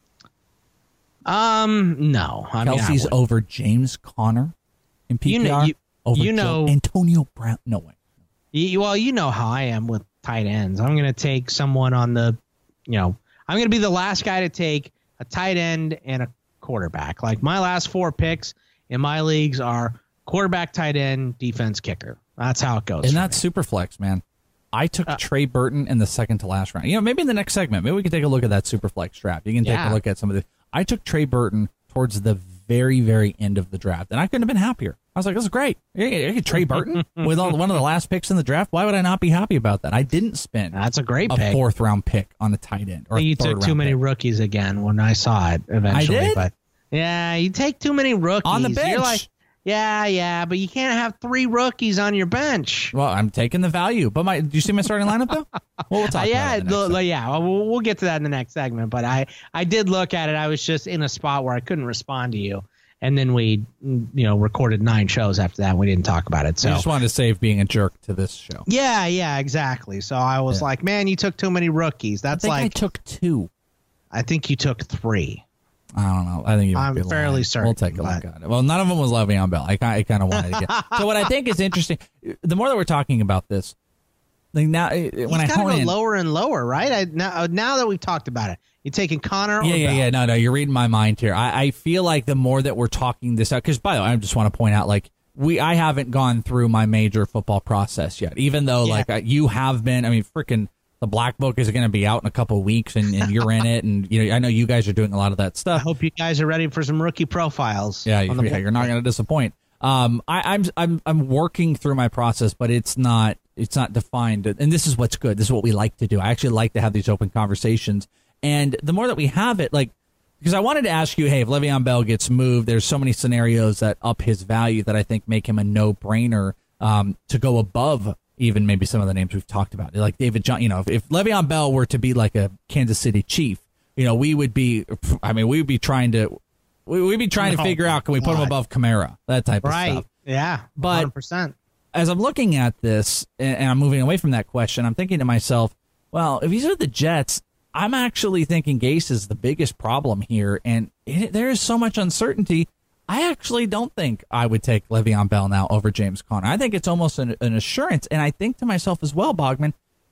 S8: um, no, I mean, I
S7: Kelsey's
S8: wouldn't.
S7: over James Conner in P P R.
S8: You know- you-
S7: over
S8: you
S7: Joe-
S8: know-
S7: Antonio Brown. No way.
S8: You, well, you know how I am with tight ends. I'm going to take someone on the, you know, I'm going to be the last guy to take a tight end and a quarterback. Like my last four picks in my leagues are quarterback, tight end, defense, kicker. That's how it goes.
S7: And
S8: for
S7: that's
S8: me.
S7: super flex, man. I took Trey Burton in the second to last round. You know, maybe in the next segment, maybe we can take a look at that super flex draft. You can take
S8: Yeah.
S7: a look at some of the. I took Trey Burton towards the very, very end of the draft, and I couldn't have been happier. I was like, this is great. You get Trey Burton with all, one of the last picks in the draft. Why would I not be happy about that? I didn't spend
S8: That's a great
S7: a
S8: pick.
S7: fourth round pick on a tight end. Or
S8: you
S7: a third
S8: took too
S7: round
S8: many
S7: pick.
S8: rookies again when I saw it eventually.
S7: I did?
S8: But yeah, you take too many rookies.
S7: On the
S8: You're
S7: bench.
S8: like, yeah, yeah, but you can't have three rookies on your bench.
S7: Well, I'm taking the value. But my, do you see my starting lineup though? Well, we'll talk
S8: Uh,
S7: about
S8: yeah,
S7: it in the next
S8: the-
S7: segment.
S8: yeah, we'll, we'll get to that in the next segment. But I, I did look at it. I was just in a spot where I couldn't respond to you, and then we, you know, recorded nine shows after that. And we didn't talk about it. So
S7: I just wanted to save being a jerk to this show.
S8: yeah, yeah, exactly. So I was
S7: Yeah.
S8: like, man, you took too many rookies.
S7: I
S8: That's
S7: think
S8: like
S7: I took two.
S8: I think you took three.
S7: I don't know. I think you might
S8: I'm
S7: be
S8: fairly
S7: lying.
S8: certain,
S7: We'll take a look
S8: but-
S7: at it. Well, none of them was Le'Veon Bell. I kind, I kind of wanted to get. So what I think is interesting, the more that we're talking about this, like now when
S8: He's
S7: I
S8: gotta
S7: hone
S8: go
S7: in,
S8: lower and lower, right? I, now, now that we've talked about it, you taking Connor?
S7: yeah,
S8: or
S7: yeah,
S8: Bell?
S7: yeah. No, no, you're reading my mind here. I, I feel like the more that we're talking this out, because by the way, I just want to point out, like we, I haven't gone through my major football process yet, even though
S8: Yeah.
S7: like you have been. I mean, freaking. The Black Book is going to be out in a couple of weeks, and, and you're in it, and you know I know you guys are doing a lot of that
S8: I
S7: stuff.
S8: hope you guys are ready for some rookie profiles.
S7: Yeah,
S8: on the
S7: yeah, you're not going to disappoint. Um, I, I'm I'm I'm working through my process, but it's not it's not defined. And this is what's good. This is what we like to do. I actually like to have these open conversations. And the more that we have it, like, because I wanted to ask you, hey, if Le'Veon Bell gets moved, there's so many scenarios that up his value that I think make him a no-brainer um, to go above even maybe some of the names we've talked about, like David John. You know, if, if Le'Veon Bell were to be like a Kansas City Chief, you know, we would be. I mean, we would be trying to. We, we'd be trying to
S8: No,
S7: figure out, can we put him
S8: God.
S7: above Kamara, that type of
S8: Right.
S7: stuff.
S8: Yeah.
S7: But-
S8: one hundred percent.
S7: As I'm looking at this and, and I'm moving away from that question, I'm thinking to myself, well, if these are the Jets, I'm actually thinking Gase is the biggest problem here, and it, there is so much uncertainty. I actually don't think I would take Le'Veon Bell now over James Conner. I think it's almost an, an assurance, and I think to myself as well, Bogman,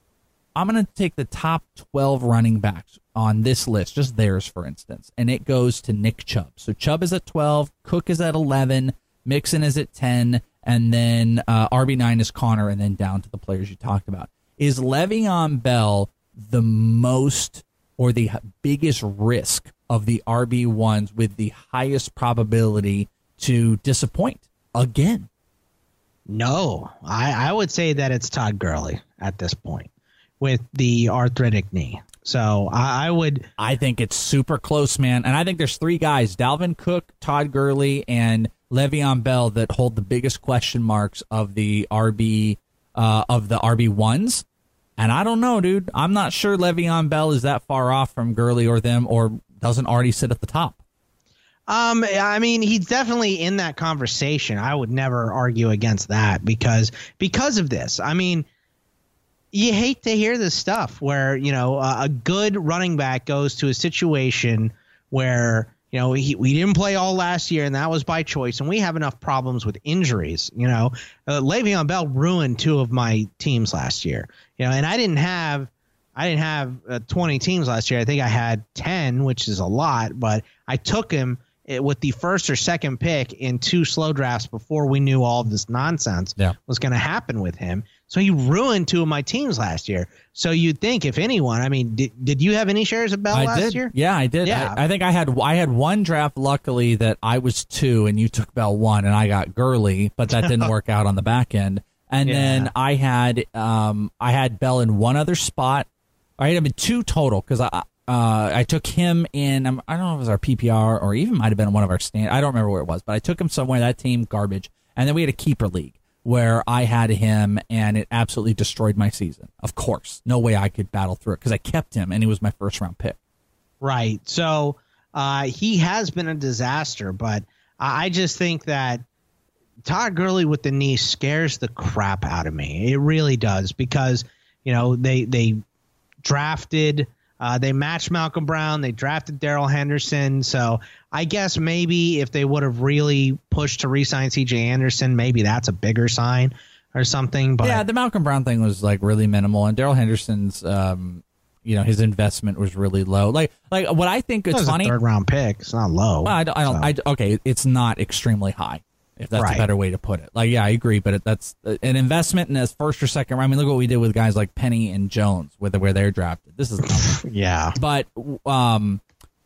S7: I'm going to take the top twelve running backs on this list, just theirs, for instance, and it goes to Nick Chubb. So Chubb is at twelve, Cook is at eleven, Mixon is at ten, and then uh, R B nine is Conner, and then down to the players you talked about. Is Le'Veon Bell the most or the biggest risk of the R B ones with the highest probability to disappoint again?
S8: No, I, I would say that it's Todd Gurley at this point with the arthritic knee. So I, I would.
S7: I think it's super close, man. And I think there's three guys, Dalvin Cook, Todd Gurley, and Le'Veon Bell, that hold the biggest question marks of the R B uh, of the R B ones. And I don't know, dude. I'm not sure Le'Veon Bell is that far off from Gurley or them, or doesn't already sit at the top.
S8: Um, I mean, he's definitely in that conversation. I would never argue against that because because of this. I mean, you hate to hear this stuff where, you know, uh, a good running back goes to a situation where, you know, he, we didn't play all last year, and that was by choice, and we have enough problems with injuries. You know, uh, Le'Veon Bell ruined two of my teams last year, you know, and I didn't have I didn't have uh, twenty teams last year. I think I had ten, which is a lot, but I took him with the first or second pick in two slow drafts before we knew all of this nonsense
S7: yeah.
S8: was going to happen with him. So he ruined two of my teams last year. So you'd think, if anyone, I mean, did, did you have any shares of Bell
S7: I
S8: last
S7: did.
S8: year?
S7: Yeah, I did.
S8: Yeah.
S7: I, I think I had I had one draft, luckily, that I was two and you took Bell one and I got Gurley, but that didn't work out on the back end. And
S8: Yeah.
S7: then I had um I had Bell in one other spot. I had him in two total because I uh I took him in um, I don't know if it was our P P R or even might have been one of our stand. I don't remember where it was, but I took him somewhere. That team garbage, and then we had a keeper league where I had him, and it absolutely destroyed my season. Of course, no way I could battle through it because I kept him, and he was my first round pick.
S8: Right. So uh, he has been a disaster, but I just think that Todd Gurley with the knee scares the crap out of me. It really does, because you know they they drafted. Uh, they matched Malcolm Brown. They drafted Darrell Henderson. So I guess maybe if they would have really pushed to re-sign C J Anderson, maybe that's a bigger sign or something. But
S7: yeah, the Malcolm Brown thing was like really minimal, and Darrell Henderson's, um, you know, his investment was really low. Like, like what I think is funny,
S8: a third round pick. It's not low.
S7: Well, I don't. I don't
S8: so.
S7: I, okay, it's not extremely high, if that's
S8: Right.
S7: a better way to put it. Like, yeah, I agree, but it, that's uh, an investment in a first or second round. I mean, look what we did with guys like Penny and Jones, with where they're drafted. This is nothing.
S8: yeah,
S7: but um,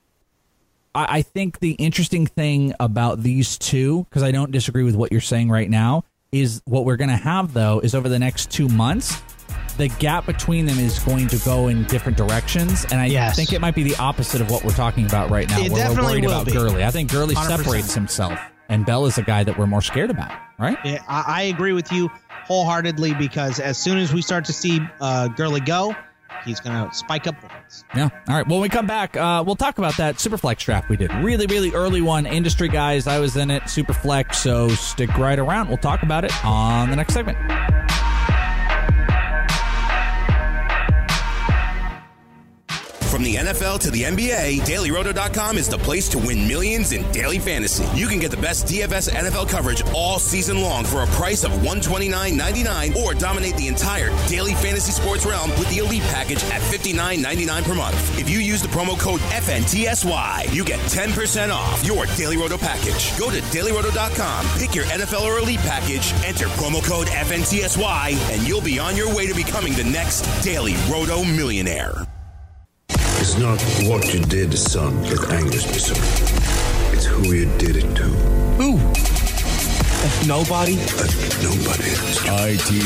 S7: I, I think the interesting thing about these two, because I don't disagree with what you're saying right now, is what we're going to have though is over the next two months. The gap between them is going to go in different directions, and I
S8: Yes.
S7: think it might be the opposite of what we're talking about right now.
S8: It
S7: where we're
S8: definitely
S7: worried
S8: will
S7: about
S8: be.
S7: Gurley. I think Gurley
S8: one hundred percent.
S7: separates himself, and Bell is a guy that we're more scared about, right?
S8: Yeah, I, I agree with you wholeheartedly, because as soon as we start to see uh, Gurley go, he's going to spike up points.
S7: Yeah. All right. When we come back, uh, we'll talk about that Superflex draft we did. Really, really early one. Industry guys, I was in it. Superflex. So stick right around. We'll talk about it on the next segment.
S5: From the N F L to the N B A, Daily Roto dot com is the place to win millions in daily fantasy. You can get the best D F S N F L coverage all season long for a price of one hundred twenty-nine ninety-nine, or dominate the entire daily fantasy sports realm with the Elite package at fifty-nine ninety-nine per month. If you use the promo code F N T S Y, you get ten percent off your Daily Roto package. Go to Daily Roto dot com, pick your N F L or Elite package, enter promo code F N T S Y, and you'll be on your way to becoming the next Daily Roto millionaire.
S9: It's not what you did, son, that angers me, son. It's who you did it to.
S5: Who? Nobody?
S9: Uh, nobody.
S4: I T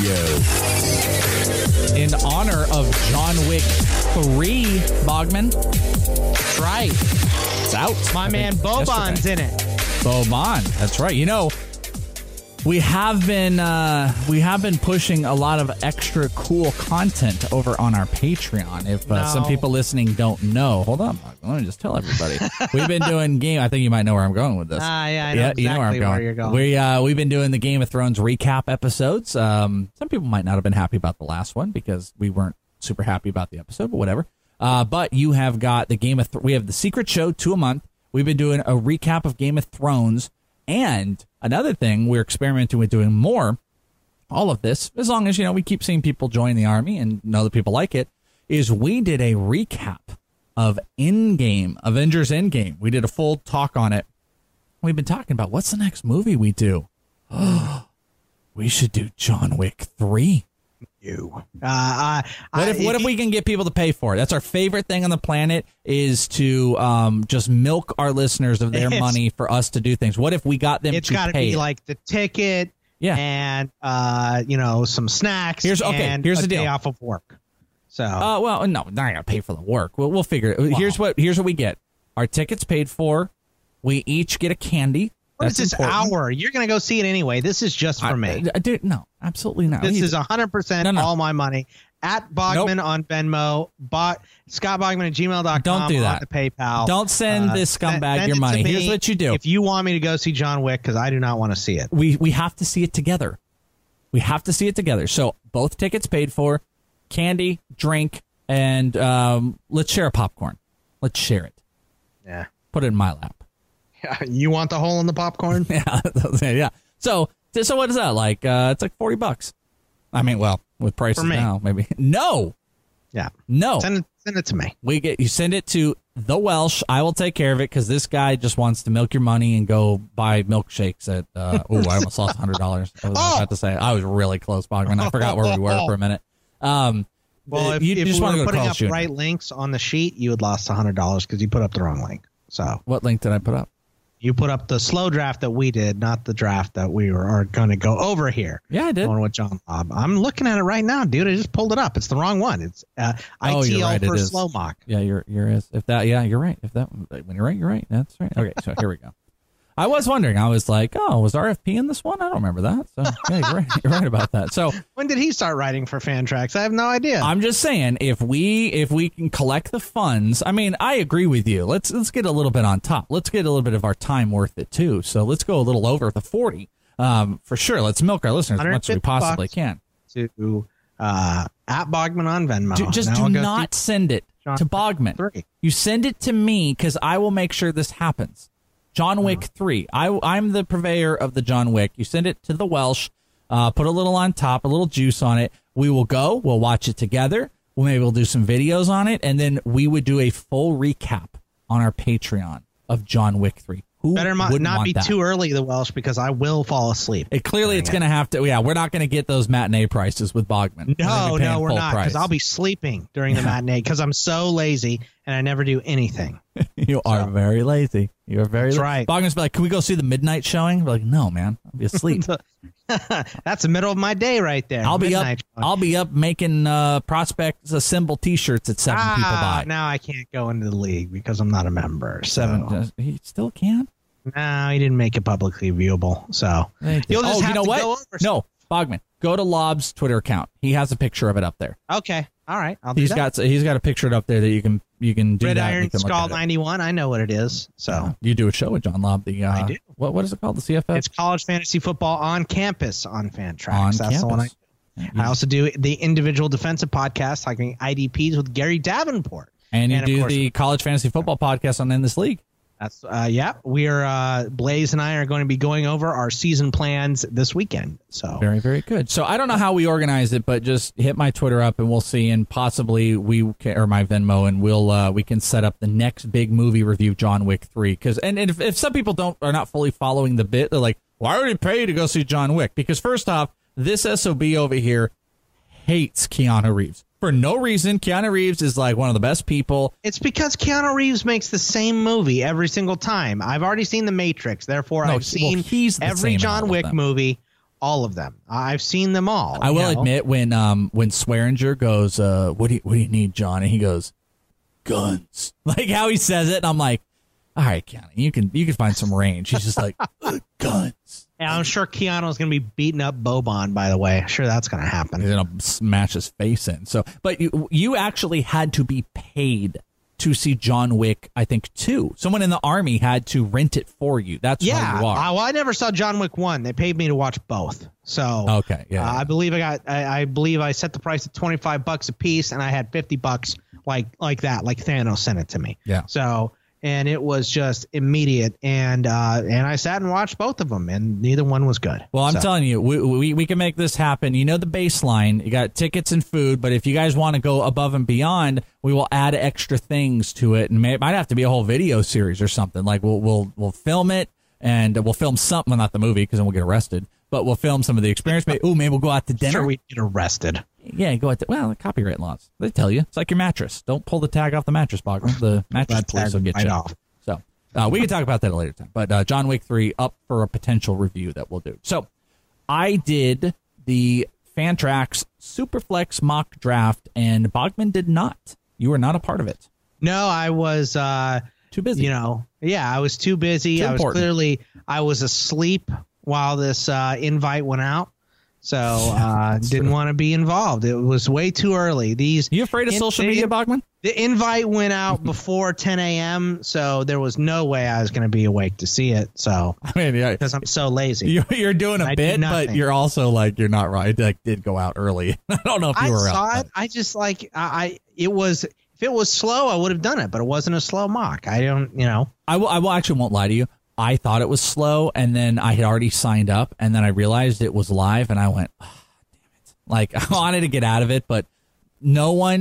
S4: L.
S7: In honor of John Wick three, Bogman.
S8: That's right.
S7: It's out.
S8: My
S7: I
S8: man
S7: think
S8: Boban's
S7: yesterday.
S8: in it.
S7: Boban. That's right. You know, we have been uh, we have been pushing a lot of extra cool content over on our Patreon. If uh,
S8: No.
S7: some people listening don't know, hold on, let me just tell everybody. We've been doing game. I think you might know where I'm going with this.
S8: Ah, yeah, I know
S7: yeah,
S8: exactly
S7: you know where I'm going.
S8: where you're going.
S7: We uh, we've been doing the Game of Thrones recap episodes. Um, some people might not have been happy about the last one because we weren't super happy about the episode, but whatever. Uh, but you have got the Game of Th- we have the Secret Show, two a month. We've been doing a recap of Game of Thrones. And another thing, we're experimenting with doing more, all of this, as long as, you know, we keep seeing people join the army and know that people like it, is we did a recap of Endgame, Avengers Endgame. We did a full talk on it. We've been talking about what's the next movie we do. We should do John Wick three.
S8: You. Uh, uh,
S7: What if
S8: I,
S7: what if we can get people to pay for it? That's our favorite thing on the planet, is to um, just milk our listeners of their
S8: It's-
S7: money for us to do things. What if we got them
S8: It's
S7: to
S8: got to
S7: pay
S8: be
S7: it?
S8: like the ticket,
S7: Yeah.
S8: and uh, you know, some snacks.
S7: Here's- okay,
S8: and
S7: here's
S8: a
S7: the deal.
S8: day off of work. So
S7: Uh, well, no, not gonna pay for the work. We'll, we'll figure it. Here's what here's what we get. Our tickets paid for. We each get a candy.
S8: what
S7: That's
S8: is this
S7: important.
S8: hour? You're gonna go see it anyway. This is just for
S7: I-
S8: me.
S7: I, dude, no, absolutely not.
S8: This
S7: You-
S8: is one hundred percent
S7: No, no.
S8: all my money. At Bogman on Venmo, bot, Scott Bogman at gmail dot com.
S7: Don't do that.
S8: On the PayPal.
S7: Don't send
S8: Uh,
S7: this
S8: send-
S7: scumbag
S8: send
S7: your
S8: it to
S7: money.
S8: me
S7: Here's what you do.
S8: If you want me to go see John Wick, because I do not want to see it.
S7: we we have to see it together. We have to see it together. So both tickets paid for, candy, drink, and um, let's share a popcorn. Let's share it.
S8: Yeah.
S7: Put it in my lap.
S8: You want the hole in the popcorn?
S7: Yeah, yeah. So so what is that like? Uh, it's like forty bucks. I mean, well, with prices
S8: For me.
S7: now, maybe no.
S8: Yeah.
S7: No.
S8: Send it, send it to me.
S7: We get you send it to the Welsh. I will take care of it because this guy just wants to milk your money and go buy milkshakes at. Uh, oh, I almost lost a hundred dollars. I was
S8: Oh!
S7: about to say I was really close, Bogman. I forgot where we were for a minute. Um,
S8: Well, if,
S7: you
S8: if
S7: just
S8: we
S7: want to
S8: were
S7: go to
S8: putting
S7: Carl's
S8: up
S7: Junior
S8: right links on the sheet, you had lost one hundred dollars because you put up the wrong link. So
S7: What link did I put up?
S8: you put up the slow draft that we did, not the draft that we were, are going to go over here.
S7: Yeah, I did.
S8: Going with John Lobb. I'm looking at it right now, dude. I just pulled it up. It's the wrong one. It's uh,
S7: Oh, you're
S8: I T L
S7: right, it
S8: for
S7: is.
S8: slow mock.
S7: Yeah, you're you're is if that. Yeah, you're right. If that when you're right, you're right. That's right. Okay, so here we go. I was wondering. I was like, oh, was R F P in this one? I don't remember that. So yeah, you're right. You're right about that. So
S8: When did he start writing for Fantrax? I have no idea.
S7: I'm just saying, if we if we can collect the funds, I mean, I agree with you. Let's let's get a little bit on top. Let's get a little bit of our time worth it too. So let's go a little over the forty um, for sure. Let's milk our listeners as much as we possibly can.
S8: To uh, at Bogman on Venmo.
S7: Do, just
S8: Now
S7: do
S8: we'll go
S7: not
S8: see
S7: send it
S8: John
S7: to Bogman.
S8: three.
S7: You send it to me because I will make sure this happens. John Wick three. I, I'm the purveyor of the John Wick. You send it to the Welsh. Uh, put a little on top, a little juice on it. We will go. We'll watch it together. We'll, maybe we'll do some videos on it, and then we would do a full recap on our Patreon of John Wick three. Who
S8: Better not,
S7: wouldn't
S8: not
S7: want
S8: be
S7: that?
S8: too early, the Welsh, because I will fall asleep.
S7: It clearly it's going to have to. Yeah, we're not going to get those matinee prices with Bogman.
S8: No, no, we're
S7: full
S8: not,
S7: price.
S8: because I'll be sleeping during the matinee because I'm so lazy and I never do anything.
S7: You are very lazy. You are very
S8: That's
S7: lazy.
S8: right.
S7: Bogman's be like, can we go see the midnight showing? We're like, no, man. I'll be asleep.
S8: That's the middle of my day right there.
S7: I'll be
S8: Midnight
S7: up.
S8: showing.
S7: I'll be up making uh, prospects assemble T-shirts at seven
S8: ah,
S7: people buy.
S8: Now I can't go into the league because I'm not a member.
S7: Seven.
S8: So.
S7: uh, He still can.
S8: No, he didn't make it publicly viewable. So you'll just
S7: oh,
S8: have
S7: you know
S8: to
S7: what?
S8: go over.
S7: No, Bogman. Go to Lob's Twitter account. He has a picture of it up there.
S8: Okay. All right. I'll do
S7: He's
S8: that.
S7: got he's got a picture up there that you can you can do
S8: Red
S7: that. and
S8: Iron
S7: you can look
S8: Skull
S7: at it.
S8: ninety-one. I know what it is. So
S7: You do a show with John Lobb. The uh,
S8: I do.
S7: What what is it called? The C F F.
S8: it's college fantasy football on campus on Fantrax.
S7: On
S8: That's the one I.
S7: campus.
S8: I also do the individual defensive podcast, talking I D Ps with Gary Davenport.
S7: And you
S8: of
S7: do
S8: course,
S7: the college fantasy football podcast on In This League.
S8: That's uh, yeah. We are uh, Blaze and I are going to be going over our season plans this weekend. So
S7: Very, very good. So I don't know how we organize it, but just hit my Twitter up and we'll see. And possibly we can, or my Venmo, and we'll uh, we can set up the next big movie review, John Wick three. Because and, and if, if some people don't are not fully following the bit, they're like, why would he pay to go see John Wick? Because first off, this S O B over here hates Keanu Reeves. For no reason. Keanu Reeves is like one of the best people.
S8: it's because Keanu Reeves makes the same movie every single time. I've already seen The Matrix, therefore
S7: No,
S8: I've
S7: he- well,
S8: seen
S7: he's the
S8: every
S7: same in all
S8: John
S7: of
S8: Wick
S7: them.
S8: movie, all of them. I've seen them all.
S7: I will
S8: you know?
S7: admit when um when Swearinger goes, uh, what do you what do you need, John? And he goes, guns. Like how he says it, and I'm like, all right, Keanu, you can you can find some range. He's just like, "Uh, guns.
S8: And I'm sure Keanu's going to be beating up Boban, by the way. I'm sure that's going to happen.
S7: He's gonna smash his face in. So, but you you actually had to be paid to see John Wick, I think, two. Someone in the army had to rent it for you. That's
S8: Yeah,
S7: how you are.
S8: I, well, I never saw John Wick one. They paid me to watch both. So
S7: Okay, yeah,
S8: uh,
S7: yeah.
S8: I believe I got. I, I believe I set the price at twenty five bucks a piece, and I had fifty bucks like like that, like Thanos sent it to me.
S7: Yeah.
S8: So and it was just immediate, and uh, and I sat and watched both of them, and neither one was good.
S7: Well, I'm
S8: So-
S7: telling you, we, we we can make this happen. You know the baseline. You got tickets and food, but if you guys want to go above and beyond, we will add extra things to it, and may, it might have to be a whole video series or something. Like we'll we'll we'll film it, and we'll film something. Well, not the movie because then we'll get arrested. But we'll film some of the experience. Maybe, ooh, maybe we'll go out to dinner.
S8: Sure, we get arrested.
S7: Yeah, go out to, well, copyright laws. They tell you. It's like your mattress. Don't pull the tag off the mattress, Bogman. The mattress
S8: That
S7: police
S8: tag
S7: will get
S8: right
S7: you.
S8: off.
S7: So uh, we can talk about that at a later time. But uh, John Wick three up for a potential review that we'll do. So I did the Fantrax Superflex mock draft, and Bogman did not. You were not a part of it.
S8: No, I was uh,
S7: too busy.
S8: You know, yeah, I was too busy.
S7: Too
S8: I was
S7: important.
S8: clearly I was asleep while this uh, invite went out, so uh, didn't want to be involved. It was way too early. These
S7: you afraid of
S8: in-
S7: social
S8: in-
S7: media, Bogman?
S8: The invite went out before ten a.m., so there was no way I was going to be awake to see it. So
S7: I mean, yeah,
S8: because I'm so lazy.
S7: You're, you're doing a
S8: I
S7: bit,
S8: did
S7: but
S8: nothing.
S7: you're also like you're not right. It like, did go out early. I don't know if you
S8: I
S7: were
S8: saw
S7: out.
S8: it. I just like I, I. It was if it was slow, I would have done it, but it wasn't a slow mock. I don't, you know.
S7: I will, I will actually won't lie to you. I thought it was slow, and then I had already signed up, and then I realized it was live, and I went, oh, damn it. Like, I wanted to get out of it, but no one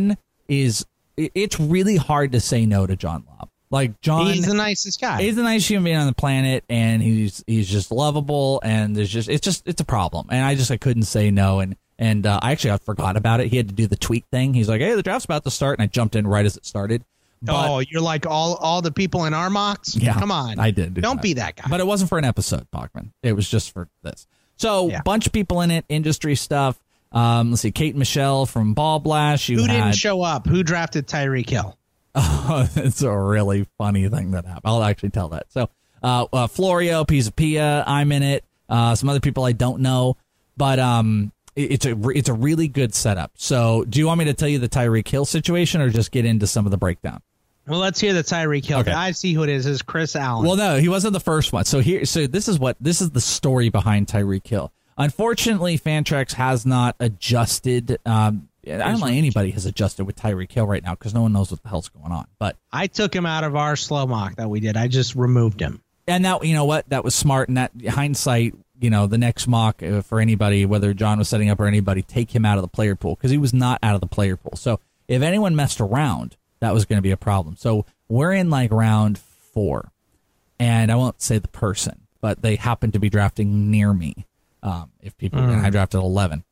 S7: is it, it's really hard to say no to John Lobb. Like John,
S8: he's the nicest guy.
S7: He's the nicest human being on the planet, and he's he's just lovable. And there's just it's just it's a problem. And I just I couldn't say no. And and uh, I actually I forgot about it. He had to do the tweet thing. He's like, hey, the draft's about to start, and I jumped in right as it started. But,
S8: oh, you're like all all the people in our mocks?
S7: Yeah,
S8: come on,
S7: I did. Do
S8: Don't
S7: that.
S8: be that guy.
S7: But it wasn't for an episode, Bachman. It was just for this. So
S8: Yeah.
S7: bunch of people in it, industry stuff. Um, let's see, Kate and Michelle from Ball Blast. You
S8: Who
S7: had,
S8: didn't show up? Who drafted Tyreek Hill?
S7: Oh, it's a really funny thing that happened. I'll actually tell that. So, uh, uh, Florio, Pizza Pia, I'm in it. Uh, some other people I don't know, but um, it, it's a re- it's a really good setup. So, do you want me to tell you the Tyreek Hill situation, or just get into some of the breakdown?
S8: Well, let's hear the Tyreek Hill.
S7: Okay.
S8: I see who it is. It's Chris Allen.
S7: Well, no, he wasn't the first one. So here, so this is what this is the story behind Tyreek Hill. Unfortunately, Fantrax has not adjusted. Um, I don't know anybody has adjusted with Tyreek Hill right now because no one knows what the hell's going on. But
S8: I took him out of our slow mock that we did. I just removed him.
S7: And that, you know what, that was smart. And that hindsight, you know, the next mock uh, for anybody, whether John was setting up or anybody, take him out of the player pool because he was not out of the player pool. So if anyone messed around, that was going to be a problem. So we're in like round four, and I won't say the person, but they happen to be drafting near me. Um, if people,
S8: Mm.
S7: and I drafted eleven,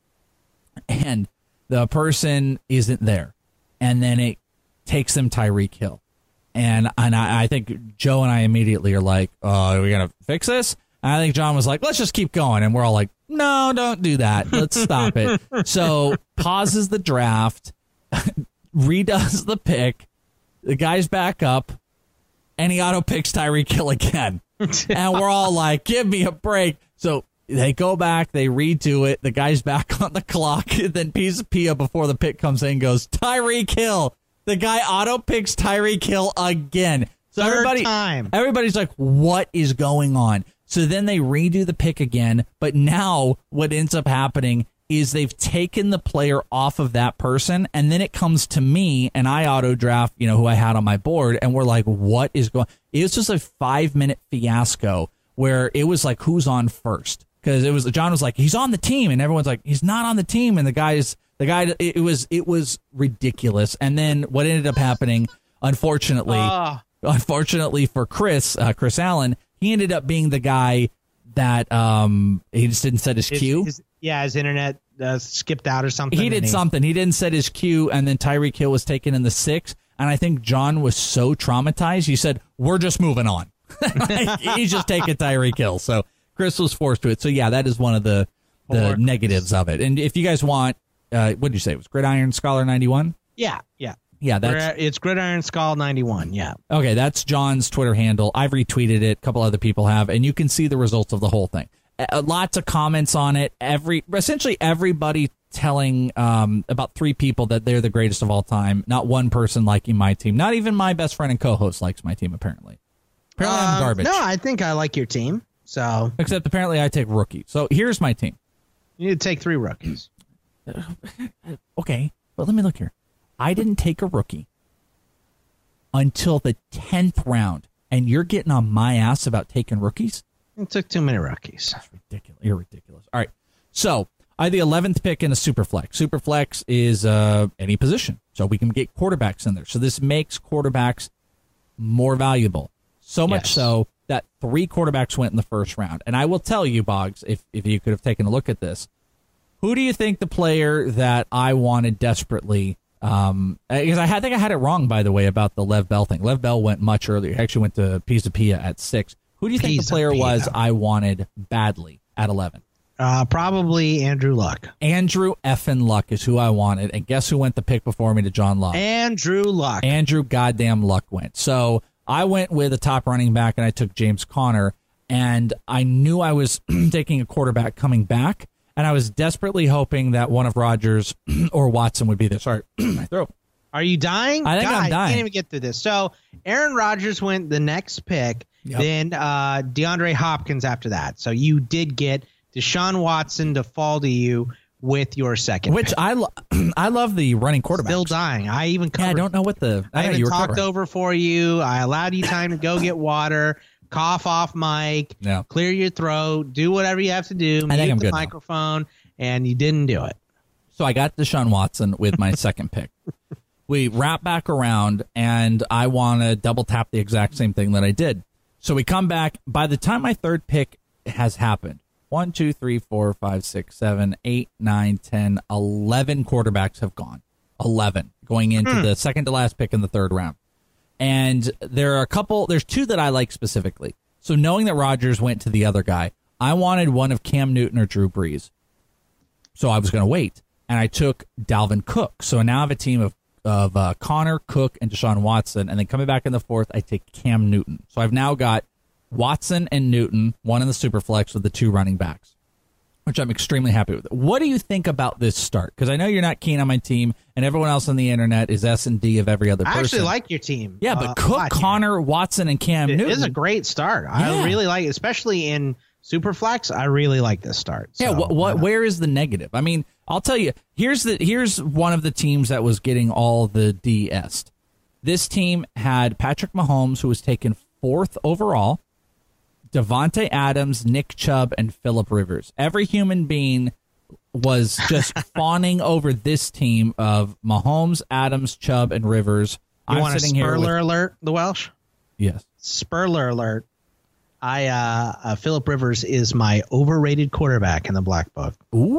S7: and the person isn't there, and then it takes them Tyreek Hill, and and I, I think Joe and I immediately are like, "Oh, are we gonna fix this?" And I think John was like, "Let's just keep going," and we're all like, "No, don't do that. Let's stop it." So pauses the draft, redoes the pick, the guy's back up, and he auto picks Tyreek Hill again, and we're all like, "Give me a break." So they go back, they redo it. The guy's back on the clock. And then Pizza Pia, before the pick comes in, goes, Tyreek Hill. The guy auto picks Tyreek Hill again. So
S8: Third
S7: everybody,
S8: time.
S7: everybody's like, what is going on? So then they redo the pick again. But now what ends up happening is they've taken the player off of that person. And then it comes to me, and I auto draft, you know, who I had on my board. And we're like, what is going on? It was just a five minute fiasco where it was like, who's on first? Because it was John was like, he's on the team, and everyone's like, he's not on the team, and the guy's the guy. It, it was it was ridiculous. And then what ended up happening, unfortunately,
S8: Uh.
S7: unfortunately for Chris, uh, Chris Allen, he ended up being the guy that um he just didn't set his
S8: His-
S7: cue.
S8: his- yeah, his internet uh, skipped out or something.
S7: He
S8: and
S7: did something. He didn't set his cue, and then Tyreek Hill was taken in the sixth. And I think John was so traumatized, he said, "We're just moving on." He's just taking Tyreek Hill. So Chris was forced to it. So yeah, that is one of the the
S8: Poor
S7: negatives of it. And if you guys want, uh, what did you say? It was Gridiron Scholar ninety-one?
S8: Yeah, yeah.
S7: Yeah, that's
S8: Gri- it's Gridiron Skull ninety-one. Yeah.
S7: okay. That's John's Twitter handle. I've retweeted it. A couple other people have, and you can see the results of the whole thing. Uh, lots of comments on it. Every essentially everybody telling um, about three people that they're the greatest of all time. Not one person liking my team. Not even my best friend and co-host likes my team. Apparently, apparently I'm
S8: Um,
S7: garbage.
S8: No, I think I like your team. So
S7: Except apparently I take rookie. So here's my team.
S8: you need to take three rookies.
S7: Okay, but let me look here. I didn't take a rookie until the tenth round, and you're getting on my ass about taking rookies?
S8: It took too many rookies.
S7: That's ridiculous. You're ridiculous. All right. So I had the eleventh pick in a super flex. Super flex is uh, any position, so we can get quarterbacks in there. So this makes quarterbacks more valuable. So much
S8: Yes.
S7: so that three quarterbacks went in the first round. And I will tell you, Boggs, if, if you could have taken a look at this, who do you think the player that I wanted desperately, um, because I had, think I had it wrong, by the way, about the Lev Bell thing. Lev Bell went much earlier. He actually went to Pizza Pia at six. Who do you think the
S8: Pizza
S7: player
S8: Pia.
S7: was I wanted badly at eleven?
S8: Uh, probably Andrew Luck.
S7: Andrew effing Luck is who I wanted. And guess who went the pick before me to John Love?
S8: Andrew Luck.
S7: Andrew goddamn Luck went. So I went with a top running back, and I took James Conner. And I knew I was taking a quarterback coming back, and I was desperately hoping that one of Rodgers or Watson would be there. Sorry, my throat.
S8: Are you dying?
S7: I think
S8: God,
S7: I'm
S8: I
S7: dying.
S8: can't even get through this. So Aaron Rodgers went the next pick,
S7: Yep.
S8: then uh, DeAndre Hopkins after that. So you did get Deshaun Watson to fall to you with your second
S7: Which
S8: pick.
S7: I, lo- I love the running quarterback.
S8: Still dying. I even covered.
S7: Yeah, I don't know what the.
S8: I
S7: know
S8: even
S7: you were
S8: talked
S7: covering.
S8: over for you. I allowed you time to go get water, cough off mic,
S7: Yeah.
S8: clear your throat, do whatever you have to do,
S7: I think
S8: mute
S7: I'm
S8: the
S7: good now.
S8: microphone, and you didn't do it.
S7: So I got Deshaun Watson with my second pick. we wrap back around, and I want to double tap the exact same thing that I did. So we come back. By the time my third pick has happened, one, two, three, four, five, six, seven, eight, nine, ten, eleven quarterbacks have gone. eleven going into mm. the second to last pick in the third round. And there are a couple, there's two that I like specifically. So knowing that Rodgers went to the other guy, I wanted one of Cam Newton or Drew Brees. So I was going to wait. And I took Dalvin Cook. So now I have a team of, of uh, Connor, Cook, and Deshaun Watson. And then coming back in the fourth, I take Cam Newton. So I've now got Watson and Newton, one in the Superflex with the two running backs, which I'm extremely happy with. What do you think about this start? Because I know you're not keen on my team, and everyone else on the internet is S and D of every other person.
S8: I actually like your team.
S7: Yeah, but
S8: uh,
S7: Cook, Connor, Watson, and Cam
S8: it
S7: Newton.
S8: It is a great start. Yeah. I really like it, especially in Superflex. I really like this start. So,
S7: yeah, what, what,
S8: uh,
S7: where is the negative? I mean, I'll tell you, here's the here's one of the teams that was getting all the D S. This team had Patrick Mahomes, who was taken fourth overall, Devontae Adams, Nick Chubb, and Phillip Rivers. Every human being was just fawning over this team of Mahomes, Adams, Chubb, and Rivers.
S8: You
S7: I'm
S8: want
S7: sitting
S8: a
S7: here
S8: Spurler
S7: with,
S8: alert, the Welsh?
S7: Yes.
S8: Spurler alert. I uh, uh Phillip Rivers is my overrated quarterback in the Black Book.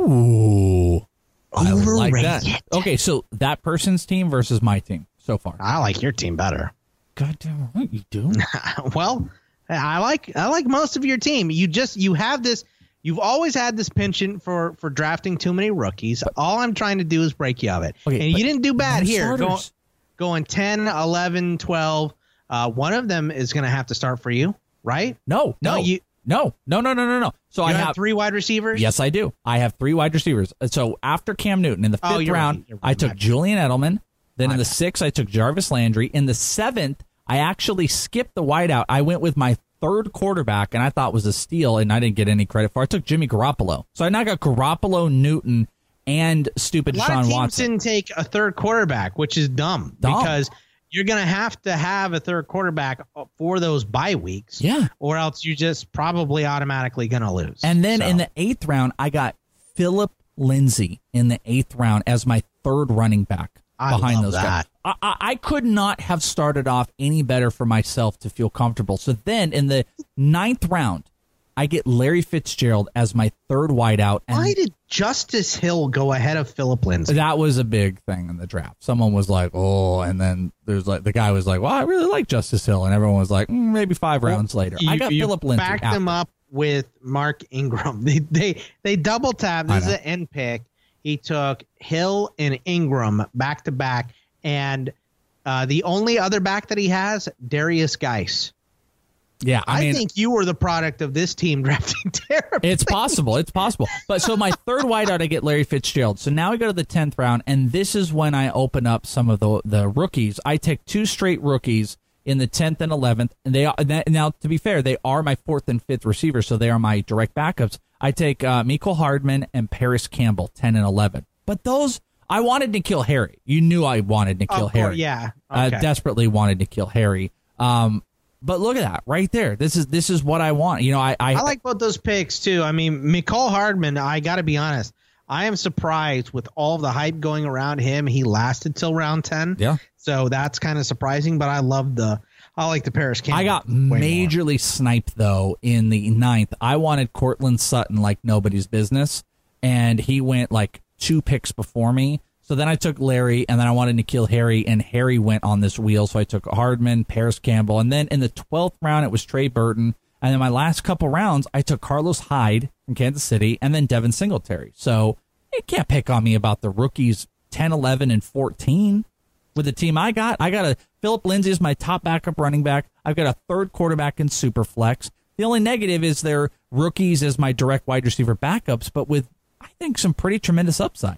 S7: Ooh. I
S8: Overrated.
S7: like that. Okay, so that person's team versus my team so far.
S8: I like your team better.
S7: God damn right you do.
S8: Well, I like I like most of your team. You just you have this. You've always had this penchant for for drafting too many rookies. But, all I'm trying to do is break you of it.
S7: Okay,
S8: and you didn't do bad
S7: no
S8: here. Going,
S7: starters.
S8: going ten, eleven, twelve. Uh, one of them is going to have to start for you, right?
S7: No, no,
S8: No, you-
S7: no, no, no, no, no, no. So
S8: You
S7: I
S8: have,
S7: have
S8: three wide receivers.
S7: Yes, I do. I have three wide receivers. So after Cam Newton in the fifth
S8: Oh, you're
S7: round,
S8: right. You're
S7: I
S8: right.
S7: took
S8: My
S7: Julian Edelman. Then
S8: My
S7: in the
S8: bad.
S7: sixth, I took Jarvis Landry. In the seventh, I actually skipped the wideout. I went with my third quarterback, and I thought was a steal, and I didn't get any credit for it. I took Jimmy Garoppolo. So I now got Garoppolo, Newton, and stupid
S8: A lot of
S7: Deshaun
S8: teams
S7: Watson.
S8: didn't take a third quarterback, which is dumb,
S7: Dumb.
S8: because you're going to have to have a third quarterback for those bye weeks.
S7: Yeah.
S8: Or else you're just probably automatically going to lose.
S7: And then
S8: So,
S7: in the eighth round, I got Phillip Lindsay in the eighth round as my third running back
S8: I
S7: behind
S8: love
S7: those
S8: that.
S7: guys. I, I, I could not have started off any better for myself to feel comfortable. So then in the ninth round, I get Larry Fitzgerald as my third wideout. And
S8: why did Justice Hill go ahead of Phillip Lindsay?
S7: that was a big thing in the draft. Someone was like, oh, and then there's like the guy was like, well, I really like Justice Hill. And everyone was like, mm, maybe five rounds later.
S8: You,
S7: I got
S8: you
S7: Phillip Lindsay.
S8: backed
S7: after.
S8: them up with Mark Ingram. They they, they double tapped.
S7: I
S8: This is
S7: know.
S8: an end pick. He took Hill and Ingram back to back. And uh, the only other back that he has, Darius Geis.
S7: Yeah, I,
S8: I,
S7: mean,
S8: think you were the product of this team drafting terribly.
S7: it's possible. It's possible. But so my third wideout, I get Larry Fitzgerald. So now we go to the tenth round, and this is when I open up some of the the rookies. I take two straight rookies in the tenth and eleventh, and they are now. To be fair, they are my fourth and fifth receivers, so they are my direct backups. I take uh, Mecole Hardman and Paris Campbell, ten and eleven. But those, I wanted N'Keal Harry. You knew I wanted N'Keal
S8: Of course,
S7: Harry.
S8: yeah.
S7: I
S8: Okay.
S7: desperately wanted N'Keal Harry. Um, but look at that right there. This is this is what I want. You know, I I,
S8: I like both those picks too. I mean, Mecole Hardman, I got to be honest, I am surprised with all the hype going around him. He lasted till round ten.
S7: Yeah.
S8: So that's kind of surprising, but I love the, I like the Paris Campbell.
S7: I got
S8: way more.
S7: majorly sniped, though, in the ninth. I wanted Cortland Sutton like nobody's business, and he went like two picks before me. So then I took Larry, and then I wanted N'Keal Harry, and Harry went on this wheel. So I took Hardman, Paris Campbell, and then in the twelfth round, it was Trey Burton. And then my last couple rounds, I took Carlos Hyde from Kansas City, and then Devin Singletary. So you can't pick on me about the rookies ten, eleven, and fourteen. With the team I got, I got a Phillip Lindsay is my top backup running back. I've got a third quarterback in Superflex. The only negative is their rookies as my direct wide receiver backups, but with, I think, some pretty tremendous upside.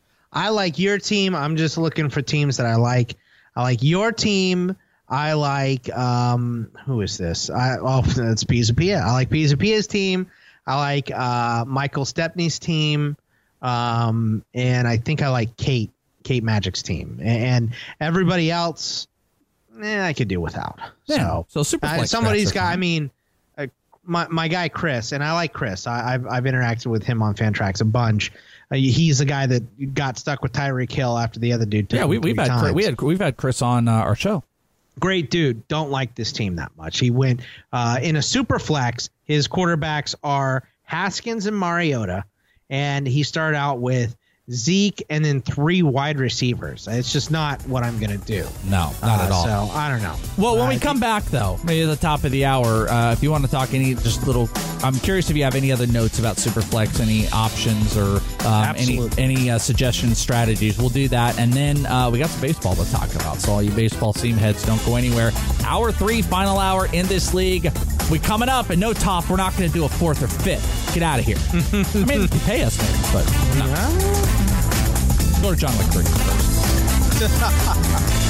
S8: I like your team. I'm just looking for teams that I like. I like your team. I like, um, who is this? I, oh, that's Pizapia. I like Pizapia's team. I like uh, Michael Stepney's team. Um, and I think I like Kate. Kate Magic's team, and everybody else, eh, I could do without.
S7: Yeah,
S8: so,
S7: so Superflex
S8: uh, somebody's
S7: drafts are
S8: got.
S7: fine.
S8: I mean, uh, my my guy Chris, and I like Chris. I, I've I've interacted with him on Fantrax a bunch. Uh, he's the guy that got stuck with Tyreek Hill after the other dude. Took
S7: Yeah, we,
S8: him
S7: we've
S8: three
S7: had
S8: times.
S7: we had we've had Chris on uh, our show.
S8: Great dude. Don't like this team that much. He went uh, in a super flex. His quarterbacks are Haskins and Mariota, and he started out with Zeke and then three wide receivers. It's just not what I'm going to do.
S7: No, not
S8: uh,
S7: at all.
S8: So I don't know.
S7: Well, when
S8: uh,
S7: we come back, though, maybe at the top of the hour, uh, if you want to talk any just little, I'm curious if you have any other notes about Superflex, any options or um, any any uh, suggestions, strategies. We'll do that, and then uh, we got some baseball to talk about. So all you baseball seam heads, don't go anywhere. Hour three, final hour in this league. We coming up, and no top. We're not going to do a fourth or fifth. Get out of here. I mean, you pay us, maybe, but no. Go to John McCurry first.